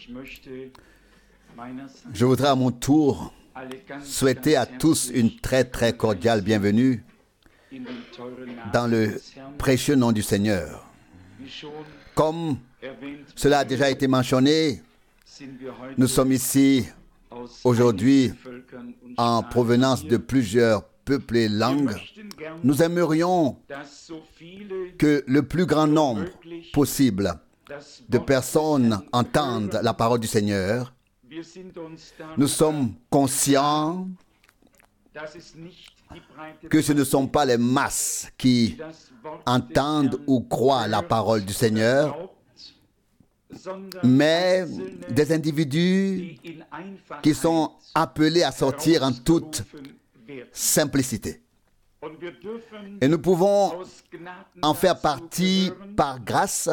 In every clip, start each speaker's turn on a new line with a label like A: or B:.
A: Je voudrais à mon tour souhaiter à tous une très très cordiale bienvenue dans le précieux nom du Seigneur. Comme cela a déjà été mentionné, nous sommes ici aujourd'hui en provenance de plusieurs peuples et langues. Nous aimerions que le plus grand nombre possible de personnes entendent la parole du Seigneur. Nous sommes conscients que ce ne sont pas les masses qui entendent ou croient la parole du Seigneur, mais des individus qui sont appelés à sortir en toute simplicité. Et nous pouvons en faire partie par grâce.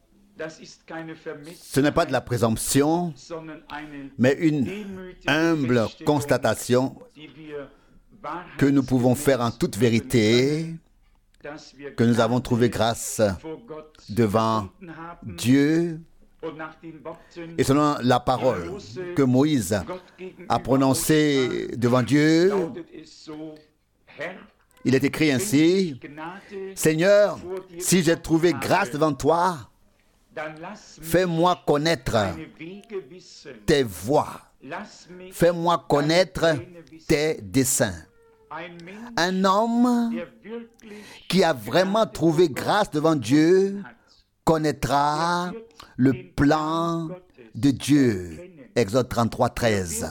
A: Ce n'est pas de la présomption, mais une humble constatation que nous pouvons faire en toute vérité, que nous avons trouvé grâce devant Dieu. Et selon la parole que Moïse a prononcée devant Dieu, il est écrit ainsi: Seigneur, si j'ai trouvé grâce devant toi, fais-moi connaître tes voies, fais-moi connaître tes desseins. Un homme qui a vraiment trouvé grâce devant Dieu connaîtra le plan de Dieu. Exode 33, 13.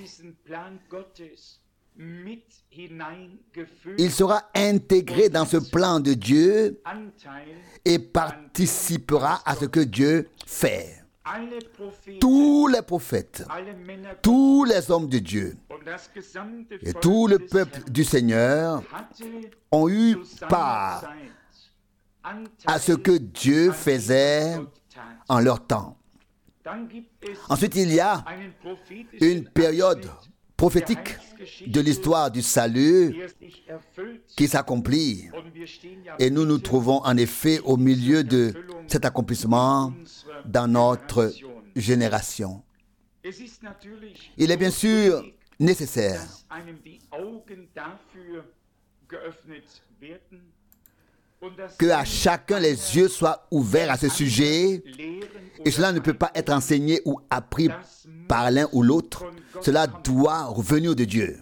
A: Il sera intégré dans ce plan de Dieu et participera à ce que Dieu fait. Tous les prophètes, tous les hommes de Dieu et tout le peuple du Seigneur ont eu part à ce que Dieu faisait en leur temps. Ensuite, il y a une période prophétique de l'histoire du salut qui s'accomplit. Et nous nous trouvons en effet au milieu de cet accomplissement dans notre génération. Il est bien sûr nécessaire que à chacun les yeux soient ouverts à ce sujet, et cela ne peut pas être enseigné ou appris par l'un ou l'autre. Cela doit venir de Dieu.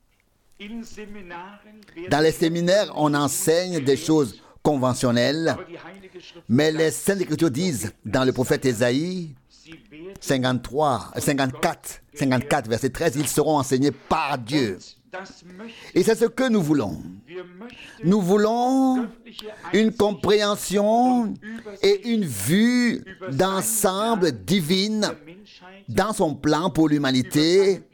A: Dans les séminaires, on enseigne des choses conventionnelles, mais les Saintes Écritures disent dans le prophète Ésaïe 54, verset 13, ils seront enseignés par Dieu. Et c'est ce que nous voulons. Nous voulons une compréhension et une vue d'ensemble divine dans son plan pour l'humanité,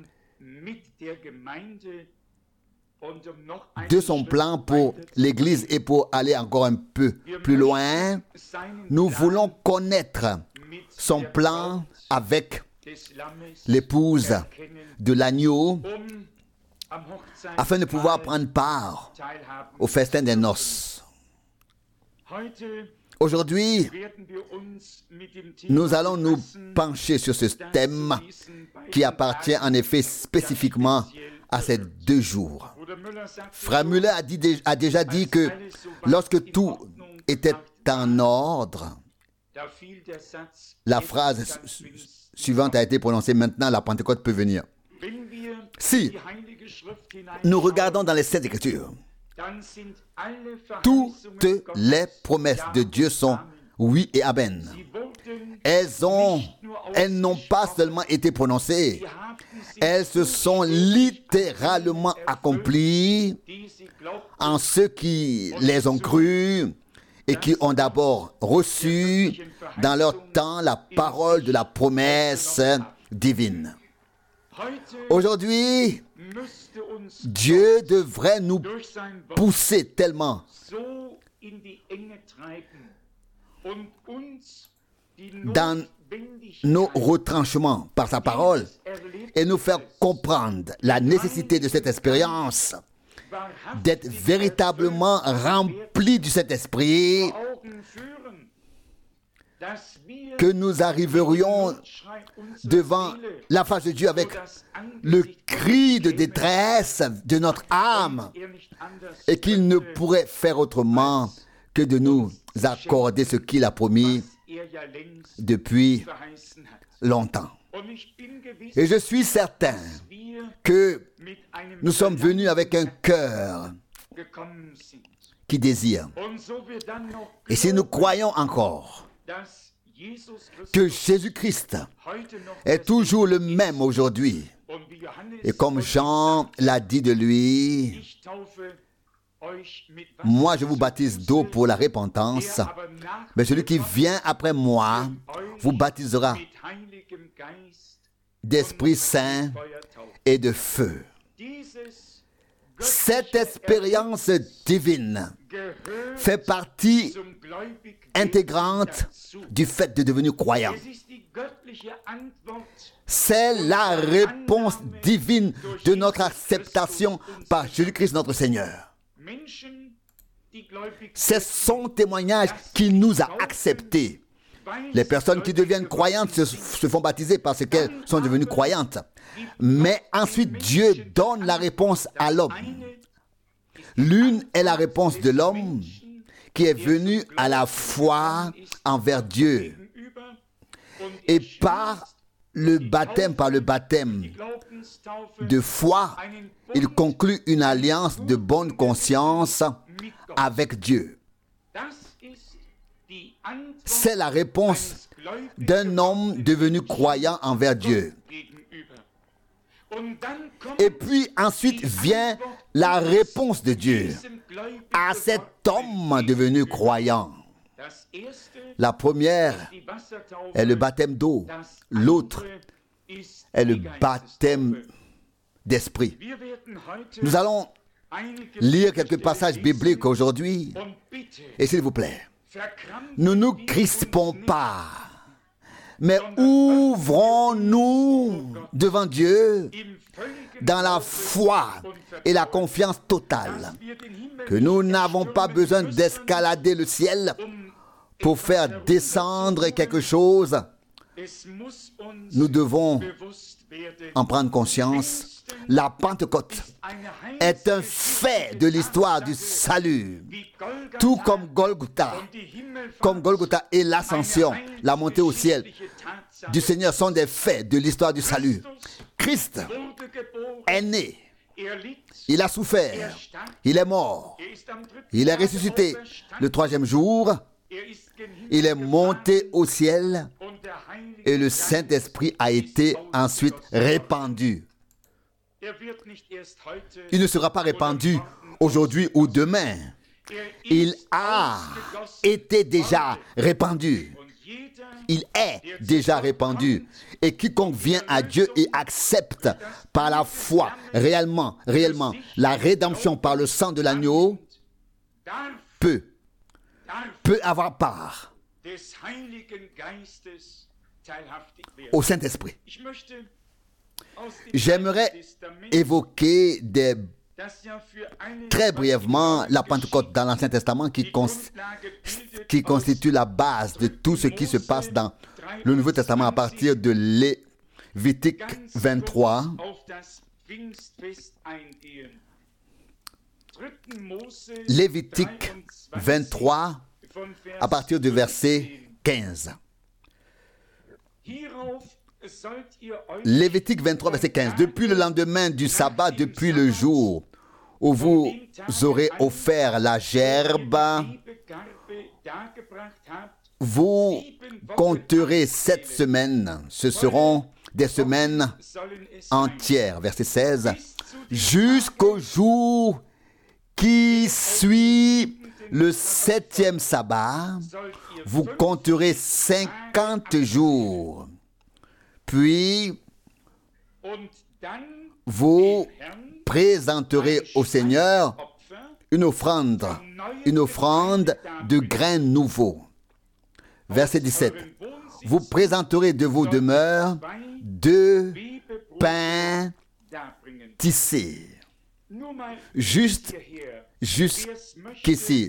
A: de son plan pour l'Église. Et pour aller encore un peu plus loin, nous voulons connaître son plan avec l'épouse de l'agneau, afin de pouvoir prendre part au festin des noces. Aujourd'hui, nous allons nous pencher sur ce thème qui appartient en effet spécifiquement à ces 2 jours. Frère Müller a déjà dit que lorsque tout était en ordre, la phrase suivante a été prononcée: maintenant la Pentecôte peut venir. Si nous regardons dans les Saintes Écritures, toutes les promesses de Dieu sont oui et amen. Elles n'ont pas seulement été prononcées, elles se sont littéralement accomplies en ceux qui les ont crues et qui ont d'abord reçu dans leur temps la parole de la promesse divine. Aujourd'hui, Dieu devrait nous pousser tellement dans nos retranchements par sa parole et nous faire comprendre la nécessité de cette expérience, d'être véritablement rempli du Saint-Esprit que nous arriverions devant la face de Dieu avec le cri de détresse de notre âme et qu'il ne pourrait faire autrement que de nous accorder ce qu'il a promis depuis longtemps. Et je suis certain que nous sommes venus avec un cœur qui désire. Et si nous croyons encore que Jésus-Christ est toujours le même aujourd'hui, et comme Jean l'a dit de lui, moi je vous baptise d'eau pour la repentance, mais celui qui vient après moi vous baptisera d'Esprit Saint et de feu. Cette expérience divine fait partie intégrante du fait de devenir croyant. C'est la réponse divine de notre acceptation par Jésus-Christ notre Seigneur. C'est son témoignage qui nous a acceptés. Les personnes qui deviennent croyantes se font baptiser parce qu'elles sont devenues croyantes. Mais ensuite, Dieu donne la réponse à l'homme. L'une est la réponse de l'homme qui est venu à la foi envers Dieu. Et par le baptême de foi, il conclut une alliance de bonne conscience avec Dieu. C'est la réponse d'un homme devenu croyant envers Dieu. Et puis ensuite vient la réponse de Dieu à cet homme devenu croyant. La première est le baptême d'eau, l'autre est le baptême d'esprit. Nous allons lire quelques passages bibliques aujourd'hui. Et s'il vous plaît, ne nous crispons pas, mais ouvrons-nous devant Dieu dans la foi et la confiance totale que nous n'avons pas besoin d'escalader le ciel pour faire descendre quelque chose. Nous devons en prendre conscience. La Pentecôte est un fait de l'histoire du salut, tout comme Golgotha et l'ascension, la montée au ciel du Seigneur sont des faits de l'histoire du salut. Christ est né, il a souffert, il est mort, il est ressuscité le troisième jour, il est monté au ciel et le Saint-Esprit a été ensuite répandu. Il ne sera pas répandu aujourd'hui ou demain. Il a été déjà répandu. Il est déjà répandu. Et quiconque vient à Dieu et accepte par la foi réellement la rédemption par le sang de l'agneau peut avoir part au Saint-Esprit. J'aimerais évoquer très brièvement la Pentecôte dans l'Ancien Testament qui constitue la base de tout ce qui se passe dans le Nouveau Testament à partir de Lévitique 23. Lévitique 23 à partir du verset 15. Lévitique 23, verset 15. Depuis le lendemain du sabbat, depuis le jour où vous aurez offert la gerbe, vous compterez 7 semaines. Ce seront des semaines entières. Verset 16. Jusqu'au jour qui suit le 7e sabbat, vous compterez 50 jours. Puis, vous présenterez au Seigneur une offrande de grains nouveaux. Verset 17. Vous présenterez de vos demeures 2 pains tissés. Juste jusqu'ici.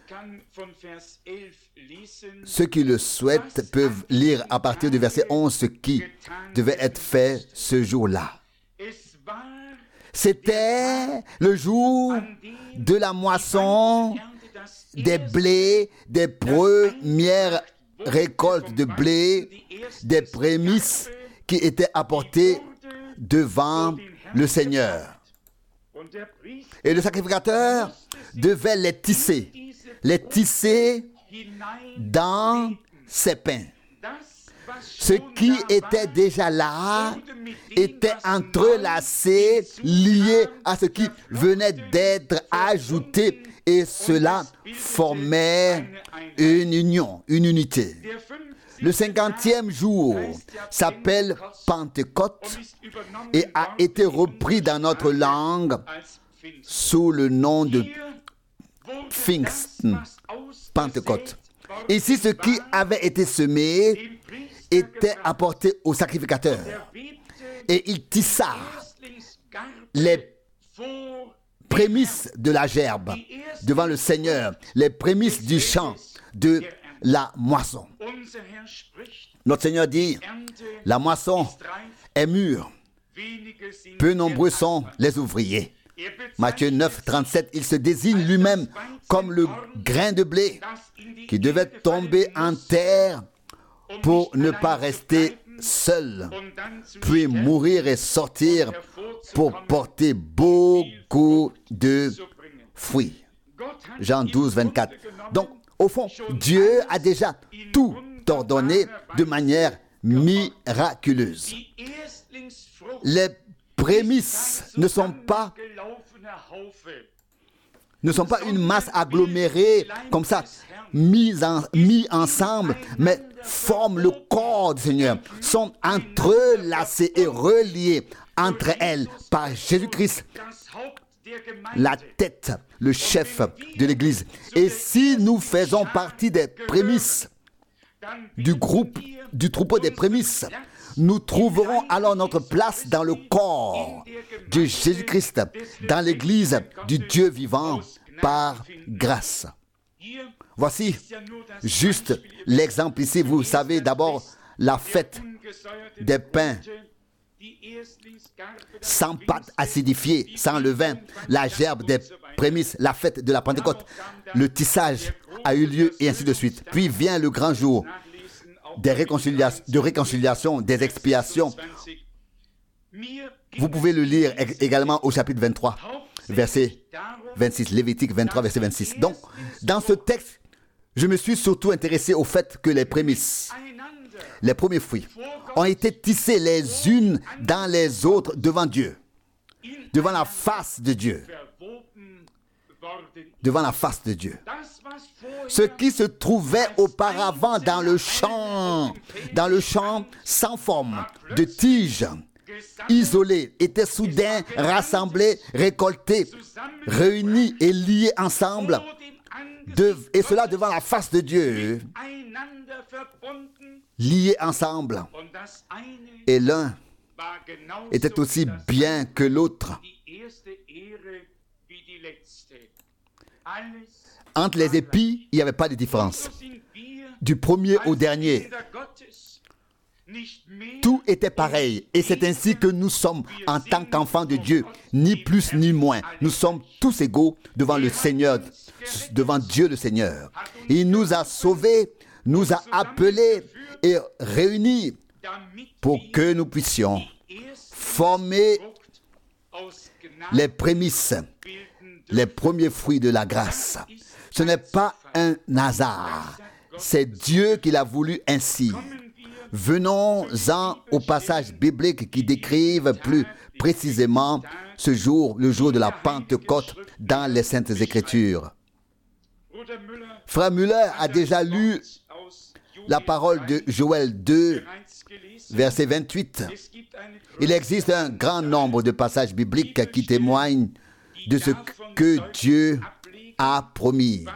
A: Ceux qui le souhaitent peuvent lire à partir du verset 11 ce qui devait être fait ce jour-là. C'était le jour de la moisson des blés, des premières récoltes de blé, des prémices qui étaient apportées devant le Seigneur. Et le sacrificateur devait les tisser dans ses pains. Ce qui était déjà là était entrelacé, lié à ce qui venait d'être ajouté, et cela formait une union, une unité. Le 50e jour s'appelle Pentecôte et a été repris dans notre langue sous le nom de Pfingsten, Pentecôte. Ici, ce qui avait été semé était apporté au sacrificateur. Et il tissa les prémices de la gerbe devant le Seigneur, les prémices du champ, de la moisson. Notre Seigneur dit, la moisson est mûre, peu nombreux sont les ouvriers. Matthieu 9, 37, il se désigne lui-même comme le grain de blé qui devait tomber en terre pour ne pas rester seul, puis mourir et sortir pour porter beaucoup de fruits. Jean 12, 24. Donc, au fond, Dieu a déjà tout ordonné de manière miraculeuse. Les prémices ne sont pas une masse agglomérée comme ça, mis ensemble, mais forment le corps du Seigneur, sont entrelacés et reliés entre elles par Jésus-Christ, la tête, le chef de l'Église. Et si nous faisons partie des prémices, du troupeau des prémices, nous trouverons alors notre place dans le corps de Jésus-Christ, dans l'Église du Dieu vivant par grâce. Voici juste l'exemple ici. Vous savez d'abord la fête des pains sans pâte acidifiée, sans levain, la gerbe des prémices, la fête de la Pentecôte, le tissage a eu lieu et ainsi de suite. Puis vient le grand jour de réconciliation, des expiations. Vous pouvez le lire également au chapitre 23, verset 26, Lévitique 23, verset 26. Donc, dans ce texte, je me suis surtout intéressé au fait que les prémices, les premiers fruits, ont été tissés les unes dans les autres devant Dieu, devant la face de Dieu. Devant la face de Dieu. Ce qui se trouvait auparavant dans le champ sans forme, de tiges, isolé, était soudain rassemblé, récolté, réuni et lié ensemble, et cela devant la face de Dieu, liés ensemble. Et l'un était aussi bien que l'autre. Entre les épis, il n'y avait pas de différence. Du premier au dernier, tout était pareil. Et c'est ainsi que nous sommes en tant qu'enfants de Dieu, ni plus ni moins. Nous sommes tous égaux devant le Seigneur, devant Dieu le Seigneur. Il nous a sauvés, nous a appelés et réunis pour que nous puissions former les prémices, les premiers fruits de la grâce. Ce n'est pas un hasard, c'est Dieu qui l'a voulu ainsi. Venons-en aux passages bibliques qui décrivent plus précisément ce jour, le jour de la Pentecôte dans les Saintes Écritures. Frère Müller a déjà lu la parole de Joël 2, verset 28. Il existe un grand nombre de passages bibliques qui témoignent de ce que Dieu a promis.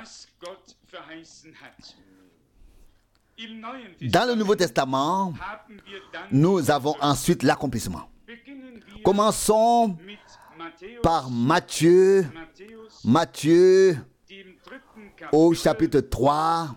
A: Dans le Nouveau Testament, nous avons ensuite l'accomplissement. Commençons par Matthieu, au chapitre 3,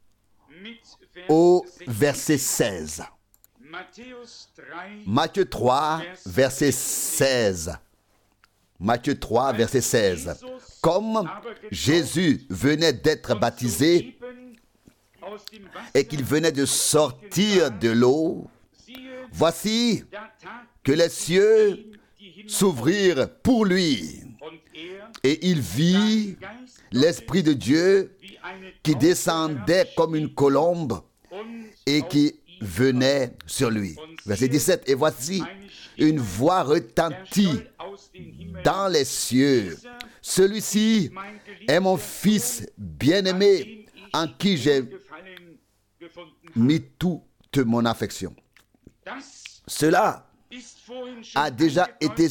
A: au verset 16. Matthieu 3, verset 16. Matthieu 3, verset 16. Comme Jésus venait d'être baptisé et qu'il venait de sortir de l'eau, voici que les cieux s'ouvrirent pour lui. Et il vit l'Esprit de Dieu qui descendait comme une colombe et qui venait sur lui. Verset 17. Et voici une voix retentit dans les cieux. Celui-ci est mon fils bien-aimé en qui j'ai mis toute mon affection. Cela a déjà été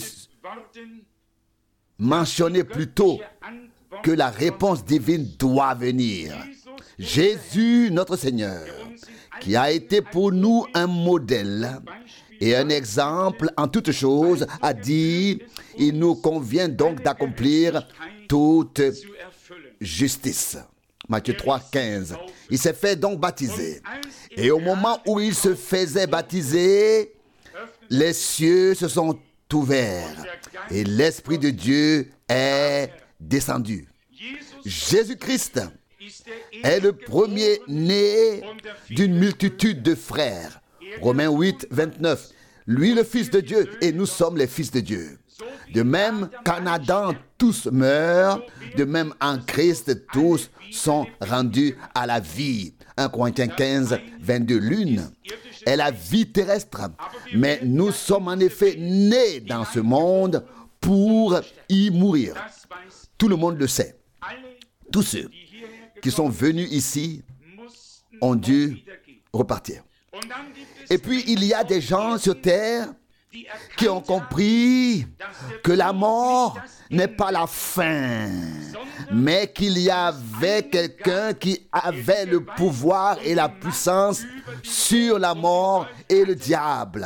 A: mentionné plus tôt que la réponse divine doit venir. Jésus, notre Seigneur, qui a été pour nous un modèle et un exemple en toutes choses, a dit, il nous convient donc d'accomplir toute justice. Matthieu 3, 15. Il s'est fait donc baptiser. Et au moment où il se faisait baptiser, les cieux se sont ouverts et l'Esprit de Dieu est descendu. Jésus-Christ est le premier-né d'une multitude de frères. Romains 8, 29. Lui le Fils de Dieu et nous sommes les fils de Dieu. De même qu'en Adam tous meurent, de même en Christ tous sont rendus à la vie. 1 Corinthiens 15, 22. L'une est la vie terrestre, mais nous sommes en effet nés dans ce monde pour y mourir. Tout le monde le sait. Tous ceux qui sont venus ici ont dû repartir. Et puis il y a des gens sur terre qui ont compris que la mort n'est pas la fin, mais qu'il y avait quelqu'un qui avait le pouvoir et la puissance sur la mort et le diable.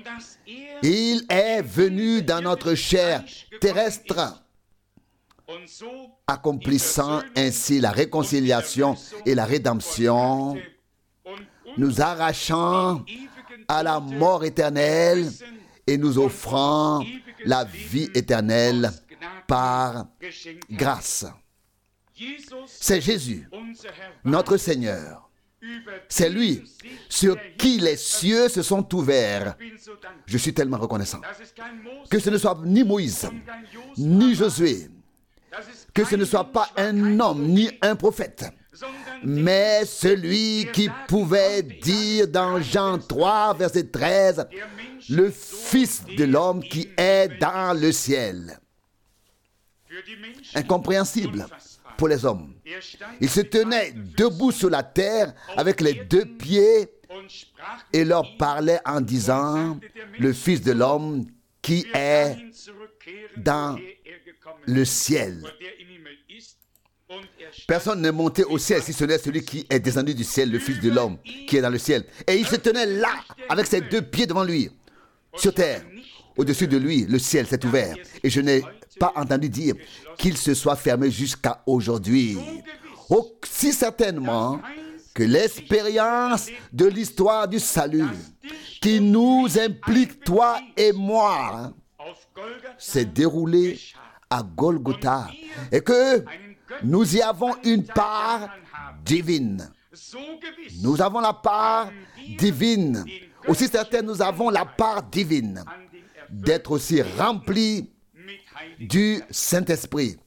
A: Il est venu dans notre chair terrestre, accomplissant ainsi la réconciliation et la rédemption, nous arrachant à la mort éternelle et nous offrant la vie éternelle par grâce. C'est Jésus, notre Seigneur. C'est lui sur qui les cieux se sont ouverts. Je suis tellement reconnaissant que ce ne soit ni Moïse, ni Josué, que ce ne soit pas un homme, ni un prophète, mais celui qui pouvait dire dans Jean 3, verset 13, le Fils de l'homme qui est dans le ciel. Incompréhensible pour les hommes. Il se tenait debout sur la terre avec les deux pieds et leur parlait en disant, le Fils de l'homme qui est dans le ciel. Personne n'est monté au ciel si ce n'est celui qui est descendu du ciel, le Fils de l'homme qui est dans le ciel. Et il se tenait là, avec ses deux pieds devant lui, sur terre. Au-dessus de lui, le ciel s'est ouvert. Et je n'ai pas entendu dire qu'il se soit fermé jusqu'à aujourd'hui. Aussi certainement que l'expérience de l'histoire du salut qui nous implique, toi et moi, s'est déroulée à Golgotha et que nous y avons une part divine. Nous avons la part divine. Aussi certain, nous avons la part divine d'être aussi remplis du Saint-Esprit.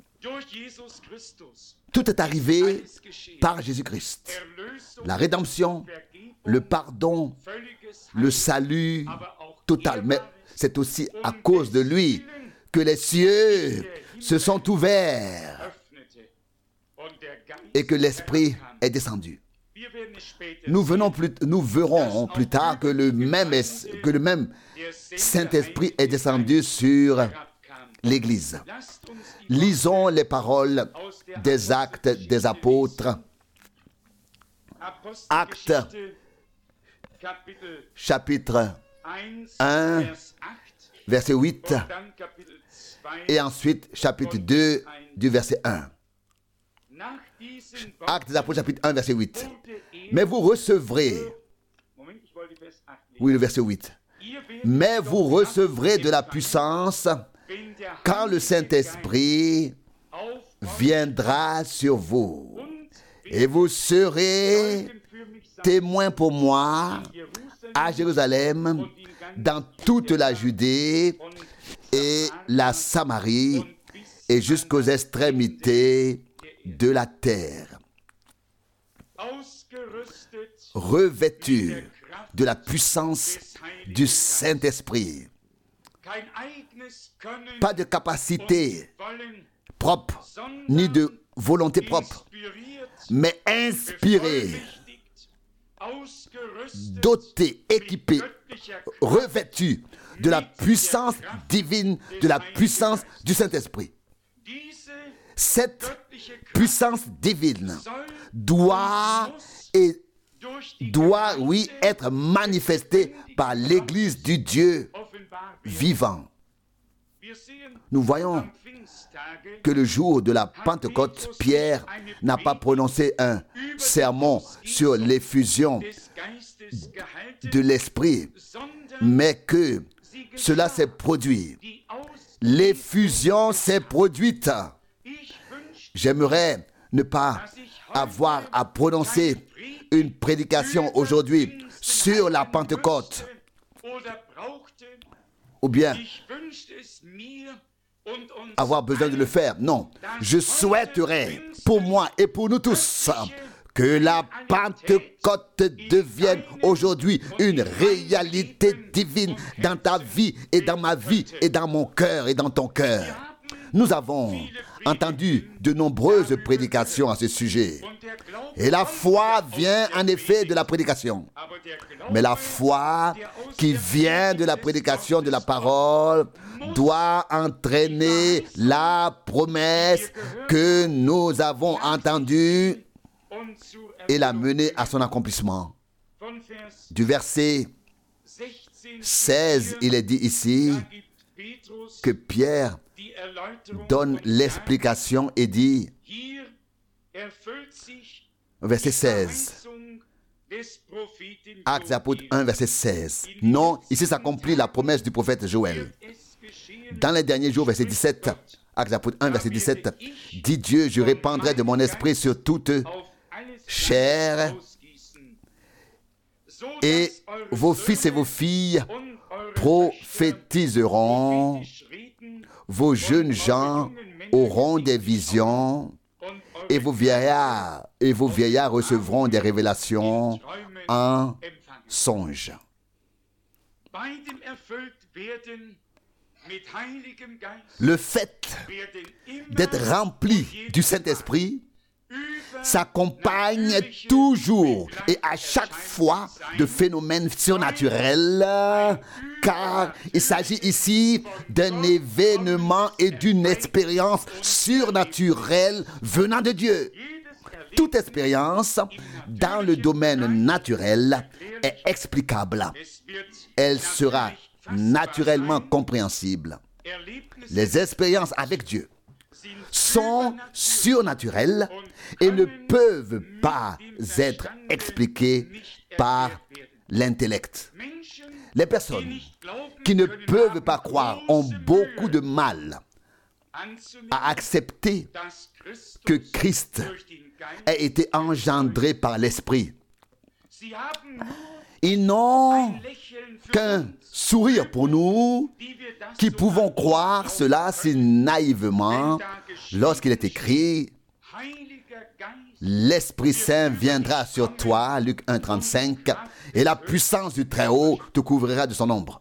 A: Tout est arrivé par Jésus-Christ. La rédemption, le pardon, le salut total. Mais c'est aussi à cause de lui que les cieux se sont ouverts et que l'Esprit est descendu. Nous verrons plus tard que le même Saint-Esprit est descendu sur l'Église. Lisons les paroles des Actes des Apôtres. Actes, chapitre 1, verset 8, et ensuite chapitre 2 du verset 1. Actes des Apôtres, chapitre 1, verset 8. Mais vous recevrez, oui, le verset 8. Mais vous recevrez de la puissance quand le Saint-Esprit viendra sur vous. Et vous serez témoins pour moi à Jérusalem, dans toute la Judée et la Samarie et jusqu'aux extrémités de la terre. Revêtus de la puissance du Saint-Esprit. Pas de capacité propre, ni de volonté propre, mais inspiré, doté, équipé, revêtu de la puissance divine, de la puissance du Saint-Esprit. Cette puissance divine doit, oui, être manifestée par l'Église du Dieu vivant. Nous voyons que le jour de la Pentecôte, Pierre n'a pas prononcé un sermon sur l'effusion de l'Esprit, mais que cela s'est produit. L'effusion s'est produite. J'aimerais ne pas avoir à prononcer une prédication aujourd'hui sur la Pentecôte, ou bien avoir besoin de le faire. Non, je souhaiterais pour moi et pour nous tous que la Pentecôte devienne aujourd'hui une réalité divine dans ta vie et dans ma vie et dans mon cœur et dans ton cœur. Nous avons entendu de nombreuses prédications à ce sujet. Et la foi vient en effet de la prédication. Mais la foi qui vient de la prédication de la parole doit entraîner la promesse que nous avons entendue et la mener à son accomplissement. Du verset 16, il est dit ici que Pierre donne l'explication et dit, verset 16, Actes des Apôtres 1, verset 16. Non, ici s'accomplit la promesse du prophète Joël. Dans les derniers jours, verset 17, Actes des Apôtres 1, verset 17, dit Dieu, je répandrai de mon esprit sur toute chair, et vos fils et vos filles prophétiseront, vos jeunes gens auront des visions, et vos vieillards recevront des révélations en songe. Le fait d'être rempli du Saint-Esprit s'accompagne toujours et à chaque fois de phénomènes surnaturels, car il s'agit ici d'un événement et d'une expérience surnaturelle venant de Dieu. Toute expérience dans le domaine naturel est explicable. Elle sera naturellement compréhensible. Les expériences avec Dieu sont surnaturelles et ne peuvent pas être expliquées par l'intellect. Les personnes qui ne peuvent pas croire ont beaucoup de mal à accepter que Christ ait été engendré par l'Esprit. Ils n'ont qu'un sourire pour nous qui pouvons croire cela si naïvement lorsqu'il est écrit « L'Esprit Saint viendra sur toi » Luc 1, 35, et la puissance du Très-Haut te couvrira de son ombre.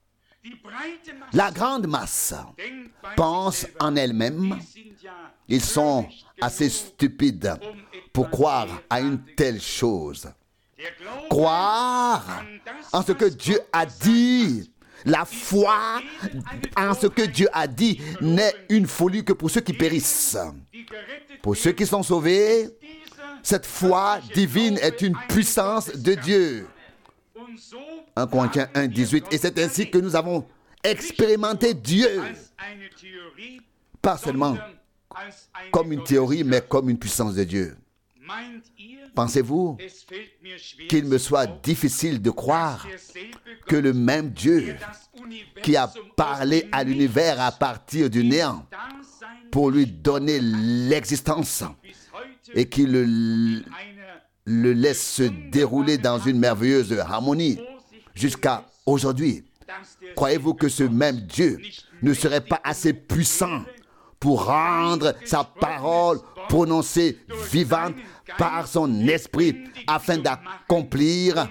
A: La grande masse pense en elle-même. Ils sont assez stupides pour croire à une telle chose. Croire en ce que Dieu a dit. La foi en ce que Dieu a dit n'est une folie que pour ceux qui périssent. Pour ceux qui sont sauvés, cette foi divine est une puissance de Dieu. 1 Corinthiens 1, 18. Et c'est ainsi que nous avons expérimenter Dieu, pas seulement comme une théorie, mais comme une puissance de Dieu. Pensez-vous qu'il me soit difficile de croire que le même Dieu qui a parlé à l'univers à partir du néant pour lui donner l'existence et qui le laisse se dérouler dans une merveilleuse harmonie jusqu'à aujourd'hui, croyez-vous que ce même Dieu ne serait pas assez puissant pour rendre sa parole prononcée vivante par son esprit afin d'accomplir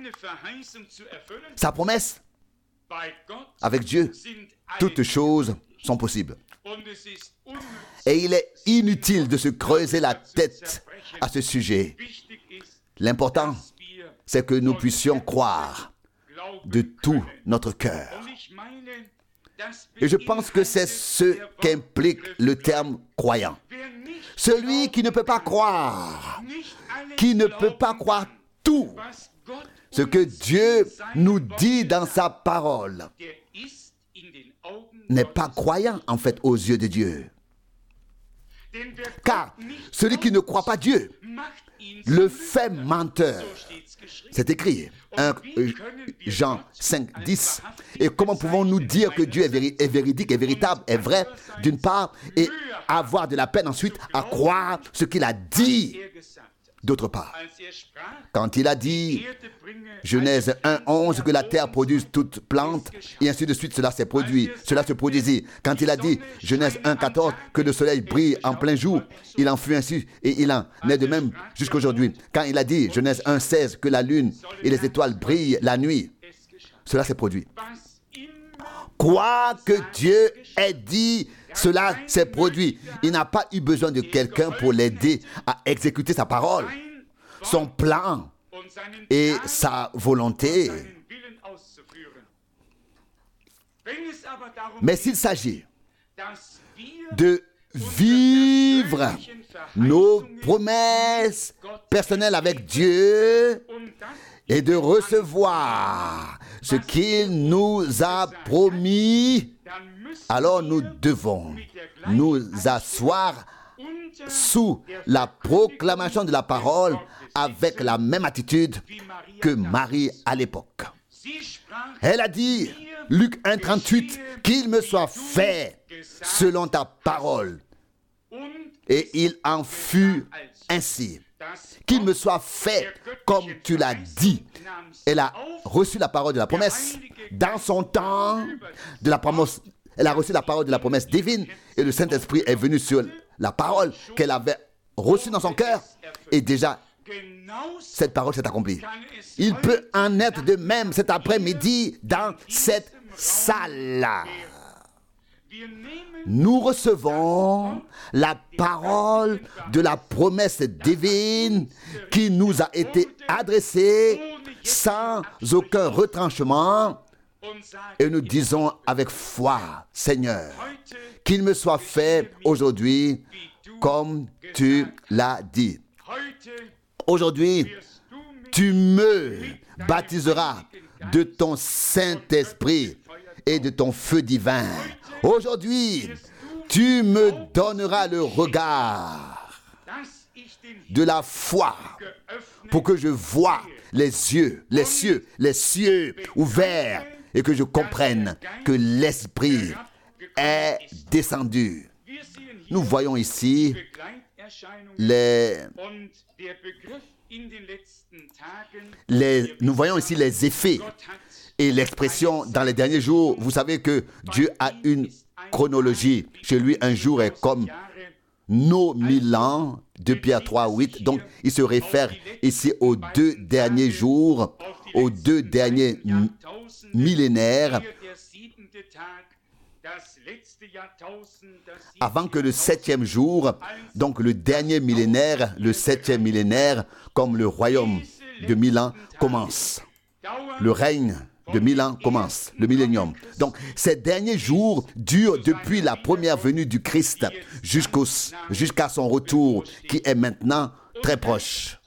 A: sa promesse? Avec Dieu, toutes choses sont possibles. Et il est inutile de se creuser la tête à ce sujet. L'important, c'est que nous puissions croire de tout notre cœur. Et je pense que c'est ce qu'implique le terme croyant. Celui qui ne peut pas croire, qui ne peut pas croire tout ce que Dieu nous dit dans sa parole, n'est pas croyant en fait aux yeux de Dieu. Car celui qui ne croit pas Dieu le fait menteur. C'est écrit, 1 Jean 5, 10. Et comment pouvons-nous dire que Dieu est véridique, est véritable, est vrai, d'une part, et avoir de la peine ensuite à croire ce qu'il a dit, d'autre part? Quand il a dit, Genèse 1, 11, que la terre produise toute plante, et ainsi de suite, cela s'est produit, cela se produisit. Quand il a dit, Genèse 1, 14, que le soleil brille en plein jour, il en fut ainsi, et il en est de même jusqu'aujourd'hui. Quand il a dit, Genèse 1, 16, que la lune et les étoiles brillent la nuit, cela s'est produit. Quoi que Dieu ait dit, cela s'est produit. Il n'a pas eu besoin de quelqu'un pour l'aider à exécuter sa parole, son plan et sa volonté. Mais s'il s'agit de vivre nos promesses personnelles avec Dieu et de recevoir ce qu'il nous a promis, alors nous devons nous asseoir sous la proclamation de la parole avec la même attitude que Marie à l'époque. Elle a dit, Luc 1, 38, qu'il me soit fait selon ta parole. Et il en fut ainsi. Qu'il me soit fait comme tu l'as dit. Elle a reçu la parole de la promesse. Dans son temps de la promesse, elle a reçu la parole de la promesse divine et le Saint-Esprit est venu sur la parole qu'elle avait reçue dans son cœur. Et déjà, cette parole s'est accomplie. Il peut en être de même cet après-midi dans cette salle. Nous recevons la parole de la promesse divine qui nous a été adressée sans aucun retranchement. Et nous disons avec foi, Seigneur, qu'il me soit fait aujourd'hui comme tu l'as dit. Aujourd'hui, tu me baptiseras de ton Saint-Esprit et de ton feu divin. Aujourd'hui, tu me donneras le regard de la foi pour que je voie les cieux ouverts et que je comprenne que l'Esprit est descendu. Nous voyons ici les effets et l'expression dans les derniers jours. Vous savez que Dieu a une chronologie. Chez lui, un jour est comme nos 1000 ans, 2 Pierre 3, 8. Donc, il se réfère ici aux 2 derniers jours, aux 2 derniers millénaires, avant que le 7e jour, donc le dernier millénaire, le 7e millénaire, comme le royaume de 1000 ans commence. Le règne de 1000 ans commence, le millénium. Donc, ces derniers jours durent depuis la première venue du Christ jusqu'à son retour, qui est maintenant très proche.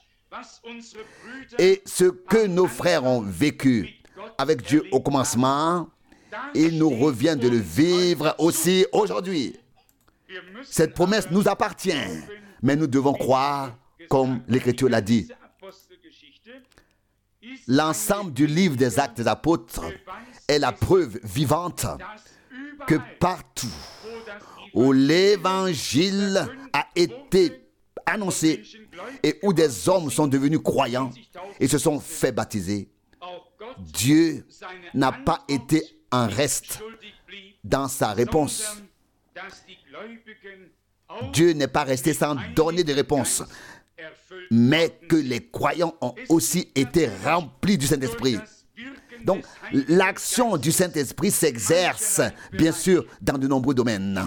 A: Et ce que nos frères ont vécu avec Dieu au commencement il nous revient de le vivre aussi aujourd'hui. Cette promesse nous appartient, mais nous devons croire, comme l'Écriture l'a dit. L'ensemble du livre des Actes des Apôtres est la preuve vivante que partout où l'Évangile a été annoncé et où des hommes sont devenus croyants et se sont fait baptiser, Dieu n'a pas été en reste dans sa réponse. Dieu n'est pas resté sans donner de réponse, mais que les croyants ont aussi été remplis du Saint-Esprit. Donc, l'action du Saint-Esprit s'exerce, bien sûr, dans de nombreux domaines.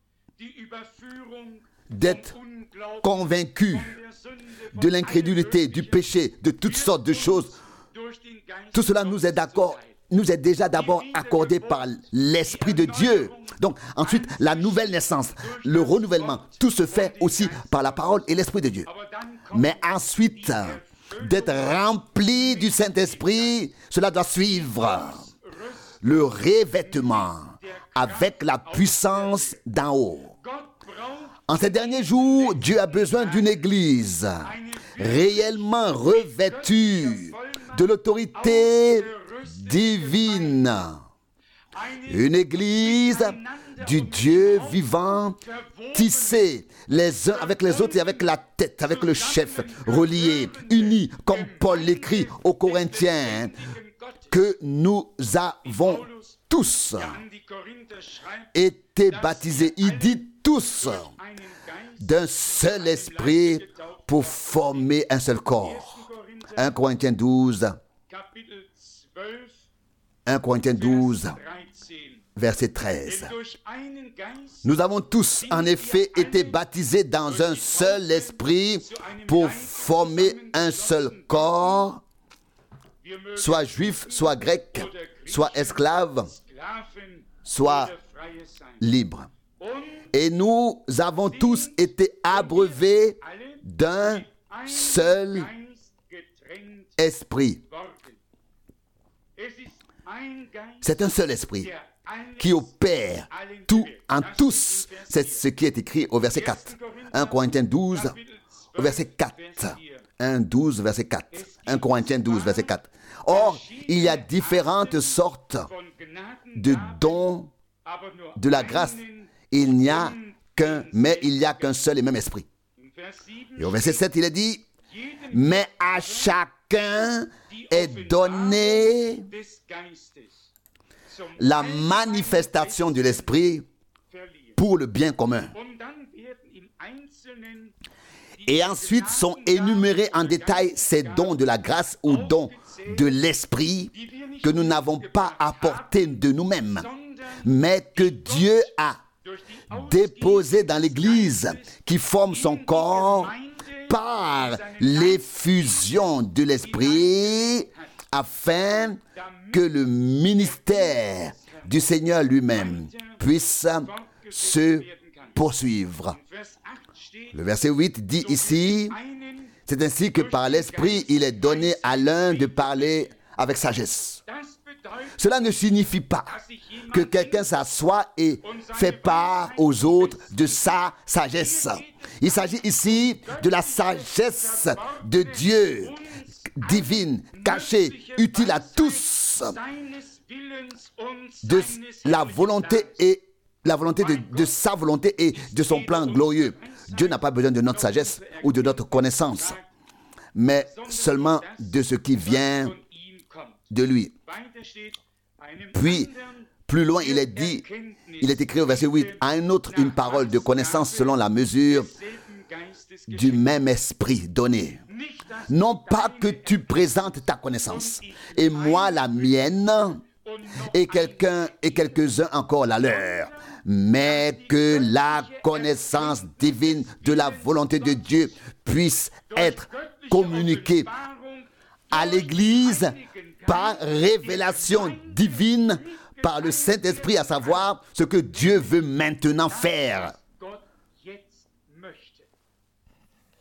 A: D'être convaincu de l'incrédulité, du péché, de toutes sortes de choses, tout cela nous est déjà d'abord accordé par l'Esprit de Dieu. Donc, ensuite, la nouvelle naissance, le renouvellement, tout se fait aussi par la parole et l'Esprit de Dieu. Mais ensuite, d'être rempli du Saint-Esprit, cela doit suivre le revêtement avec la puissance d'en haut. En ces derniers jours, Dieu a besoin d'une église réellement revêtue de l'autorité divine. Une église du Dieu vivant, tissée les uns avec les autres et avec la tête, avec le chef, reliés, unis, comme Paul l'écrit aux Corinthiens, que nous avons tous été baptisés. Il dit tous, d'un seul esprit pour former un seul corps. 1 Corinthiens 12, 1 Corinthiens 12, verset 13. Nous avons tous, en effet, été baptisés dans un seul esprit pour former un seul corps, soit juif, soit grec, soit esclave, soit libre. Et nous avons tous été abreuvés d'un seul esprit. C'est un seul esprit qui opère tout en tous. C'est ce qui est écrit au verset 4. 1 Corinthiens 12, au verset 4. 1 12, verset 4. 1 Corinthiens 12, verset 4. Or, il y a différentes sortes de dons de la grâce. Il n'y a qu'un seul et même esprit. Et au verset 7, il est dit, mais à chacun est donné la manifestation de l'esprit pour le bien commun. Et ensuite sont énumérés en détail ces dons de la grâce ou dons de l'esprit que nous n'avons pas apportés de nous-mêmes, mais que Dieu a déposé dans l'Église qui forme son corps par l'effusion de l'Esprit, afin que le ministère du Seigneur lui-même puisse se poursuivre. Le verset 8 dit ici, c'est ainsi que par l'Esprit, il est donné à l'un de parler avec sagesse. Cela ne signifie pas que quelqu'un s'assoit et fait part aux autres de sa sagesse. Il s'agit ici de la sagesse de Dieu, divine, cachée, utile à tous, de la volonté de sa volonté et de son plan glorieux. Dieu n'a pas besoin de notre sagesse ou de notre connaissance, mais seulement de ce qui vient de lui. Puis, plus loin, il est écrit au verset 8, à un autre une parole de connaissance selon la mesure du même esprit donné. Non pas que tu présentes ta connaissance, et moi la mienne, et quelques-uns encore la leur, mais que la connaissance divine de la volonté de Dieu puisse être communiquée à l'Église par révélation divine, par le Saint-Esprit, à savoir ce que Dieu veut maintenant faire.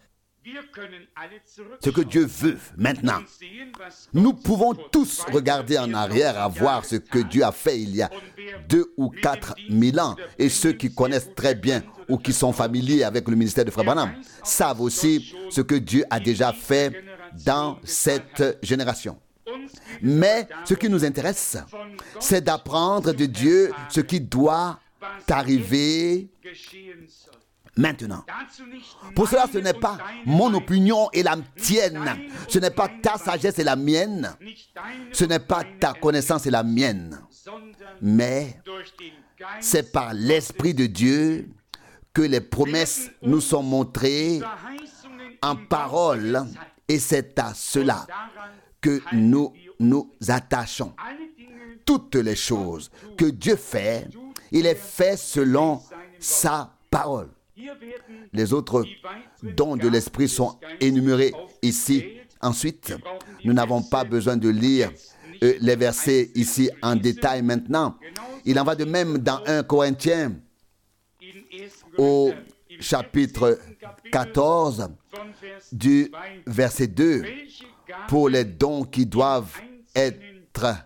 A: ce que Dieu veut maintenant. Nous pouvons tous regarder en arrière à voir ce que Dieu a fait il y a 2 ou 4 000 ans. Et ceux qui connaissent très bien ou qui sont familiers avec le ministère de Frère Branham savent aussi ce que Dieu a déjà fait dans cette génération. Mais ce qui nous intéresse, c'est d'apprendre de Dieu ce qui doit arriver maintenant. Pour cela, ce n'est pas mon opinion et la tienne. Ce n'est pas ta sagesse et la mienne. Ce n'est pas ta connaissance et la mienne. Mais c'est par l'Esprit de Dieu que les promesses nous sont montrées en parole. Et c'est à cela que nous nous attachons. Toutes les choses que Dieu fait, il les fait selon sa parole. Les autres dons de l'Esprit sont énumérés ici. Ensuite, nous n'avons pas besoin de lire les versets ici en détail maintenant. Il en va de même dans 1 Corinthiens au chapitre 14 du verset 2 pour les dons qui doivent être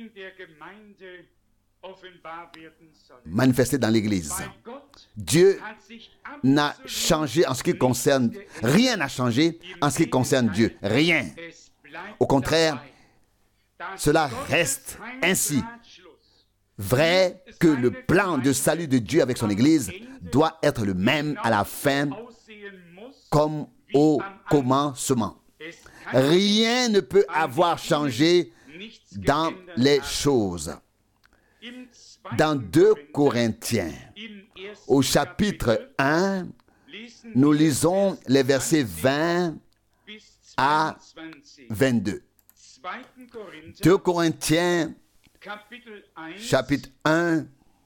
A: manifestés dans l'Église. Dieu n'a changé en ce qui concerne, rien n'a changé en ce qui concerne Dieu, rien. Au contraire, cela reste ainsi. Vrai que le plan de salut de Dieu avec son Église doit être le même à la fin comme au commencement. Rien ne peut avoir changé dans les choses. Dans 2 Corinthiens, au chapitre 1, nous lisons les versets 20 à 22. 2 Corinthiens, chapitre 1,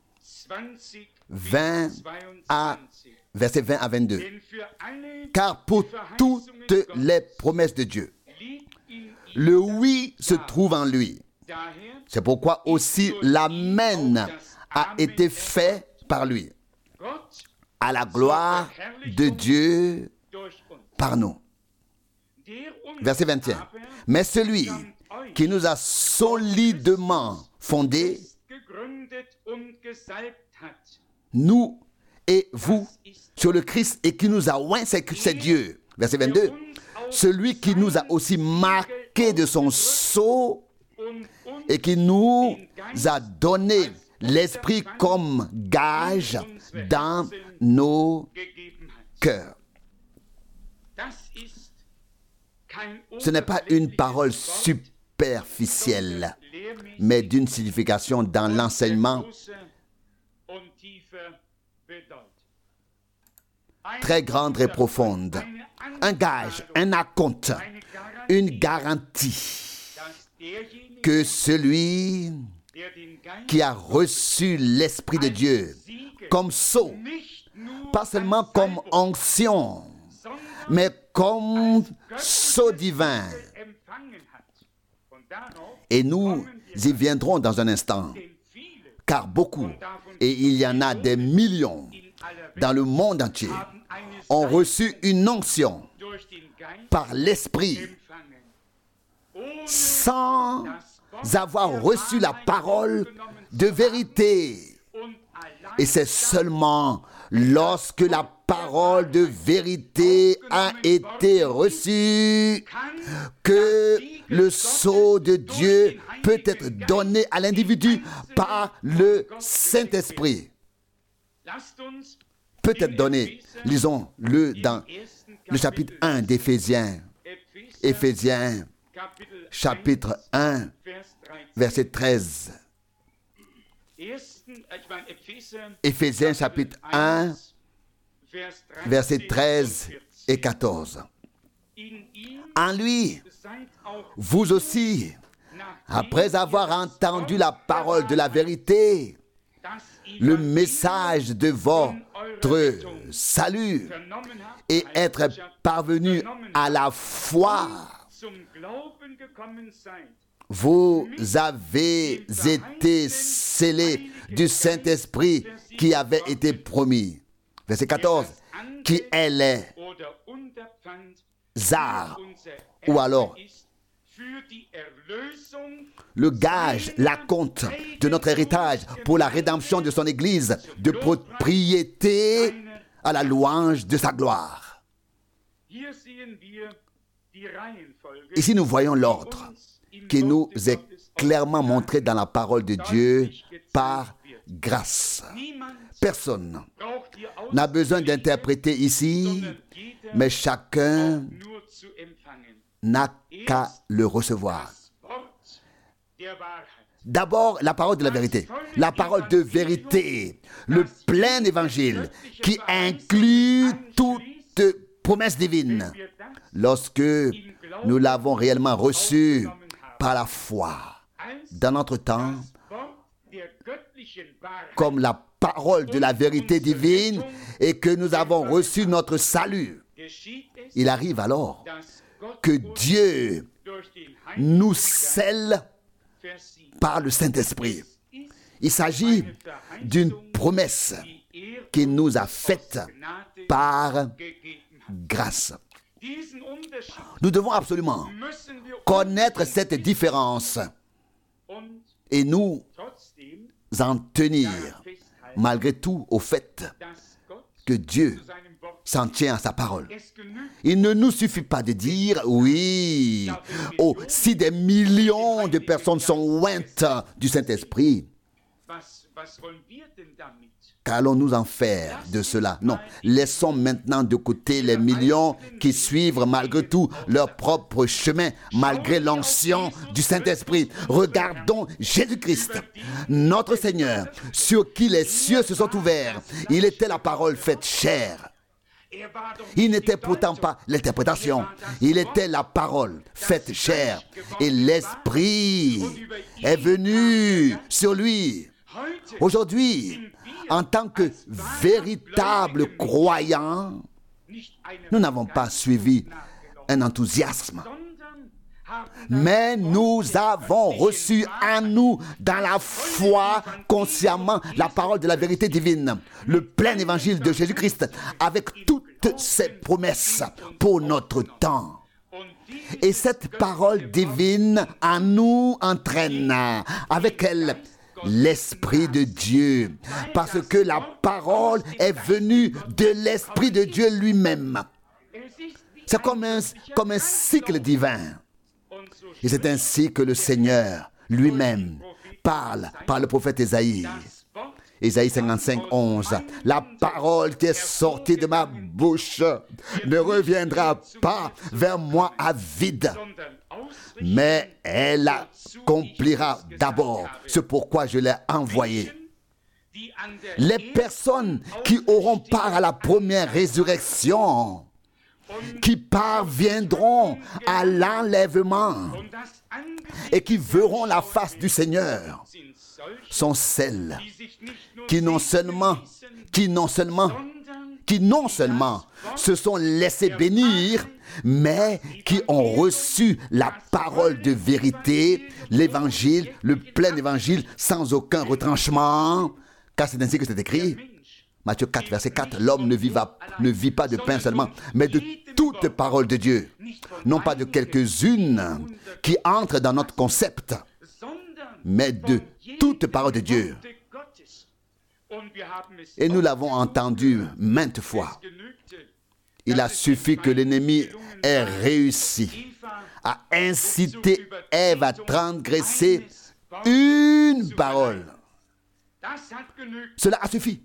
A: versets 20 à 22. Car pour toutes les promesses de Dieu, le oui se trouve en lui. C'est pourquoi aussi l'amen a été fait par lui, à la gloire de Dieu par nous. Verset 21. Mais celui qui nous a solidement fondés, nous et vous, sur le Christ, et qui nous a oint, c'est Dieu. Verset 22. Celui qui nous a aussi marqués de son sceau et qui nous a donné l'Esprit comme gage dans nos cœurs. Ce n'est pas une parole superficielle, mais d'une signification dans l'enseignement très grande et profonde. Un gage, un acompte, une garantie que celui qui a reçu l'Esprit de Dieu comme sceau, pas seulement comme onction, mais comme sceau divin. Et nous y viendrons dans un instant, car beaucoup, et il y en a des millions dans le monde entier, ont reçu une onction par l'Esprit sans avoir reçu la parole de vérité. Et c'est seulement lorsque la parole de vérité a été reçue que le sceau de Dieu peut être donné à l'individu par le Saint-Esprit. Peut être donné, lisons-le dans le chapitre 1 d'Éphésiens. Éphésiens, chapitre 1, verset 13. Éphésiens, chapitre 1, versets 13 et 14. En lui, vous aussi, après avoir entendu la parole de la vérité, le message de votre salut, et être parvenu à la foi, vous avez été scellés du Saint-Esprit qui avait été promis. Verset 14. Qui est César, ou alors le gage, la compte de notre héritage pour la rédemption de son Église, de propriété à la louange de sa gloire. Ici, nous voyons l'ordre qui nous est clairement montré dans la parole de Dieu par grâce. Personne n'a besoin d'interpréter ici, mais chacun n'a qu'à le recevoir. D'abord, la parole de la vérité, la parole de vérité, le plein évangile qui inclut toute promesse divine. Lorsque nous l'avons réellement reçu par la foi, dans notre temps, comme la parole de la vérité divine et que nous avons reçu notre salut, il arrive alors que Dieu nous scelle par le Saint-Esprit. Il s'agit d'une promesse qu'il nous a faite par grâce. Nous devons absolument connaître cette différence et nous en tenir malgré tout au fait que Dieu s'en tient à sa parole. Il ne nous suffit pas de dire oui, oh, si des millions de personnes sont ointes du Saint-Esprit, qu'allons-nous en faire de cela? Non, laissons maintenant de côté les millions qui suivent malgré tout leur propre chemin, malgré l'onction du Saint-Esprit. Regardons Jésus-Christ, notre Seigneur, sur qui les cieux se sont ouverts. Il était la parole faite chair. Il n'était pourtant pas l'interprétation, il était la parole faite chair. Et l'Esprit est venu sur lui. Aujourd'hui, en tant que véritables croyants, nous n'avons pas suivi un enthousiasme, mais nous avons reçu en nous, dans la foi, consciemment, la parole de la vérité divine, le plein évangile de Jésus-Christ, avec toutes ses promesses pour notre temps. Et cette parole divine en nous entraîne, avec elle, l'Esprit de Dieu, parce que la parole est venue de l'Esprit de Dieu lui-même. C'est comme un cycle divin. Et c'est ainsi que le Seigneur lui-même parle par le prophète Ésaïe. Ésaïe 55, 11. La parole qui est sortie de ma bouche ne reviendra pas vers moi à vide, mais elle accomplira d'abord ce pourquoi je l'ai envoyée. Les personnes qui auront part à la première résurrection, qui parviendront à l'enlèvement et qui verront la face du Seigneur, sont celles qui non seulement se sont laissées bénir, mais qui ont reçu la parole de vérité, l'évangile, le plein évangile, sans aucun retranchement, car c'est ainsi que c'est écrit. Matthieu 4, verset 4, l'homme ne vit pas de pain seulement, mais de toute parole de Dieu. Non pas de quelques-unes qui entrent dans notre concept, mais de toute parole de Dieu. Et nous l'avons entendu maintes fois. Il a suffi que l'ennemi ait réussi à inciter Ève à transgresser une parole. Cela a suffi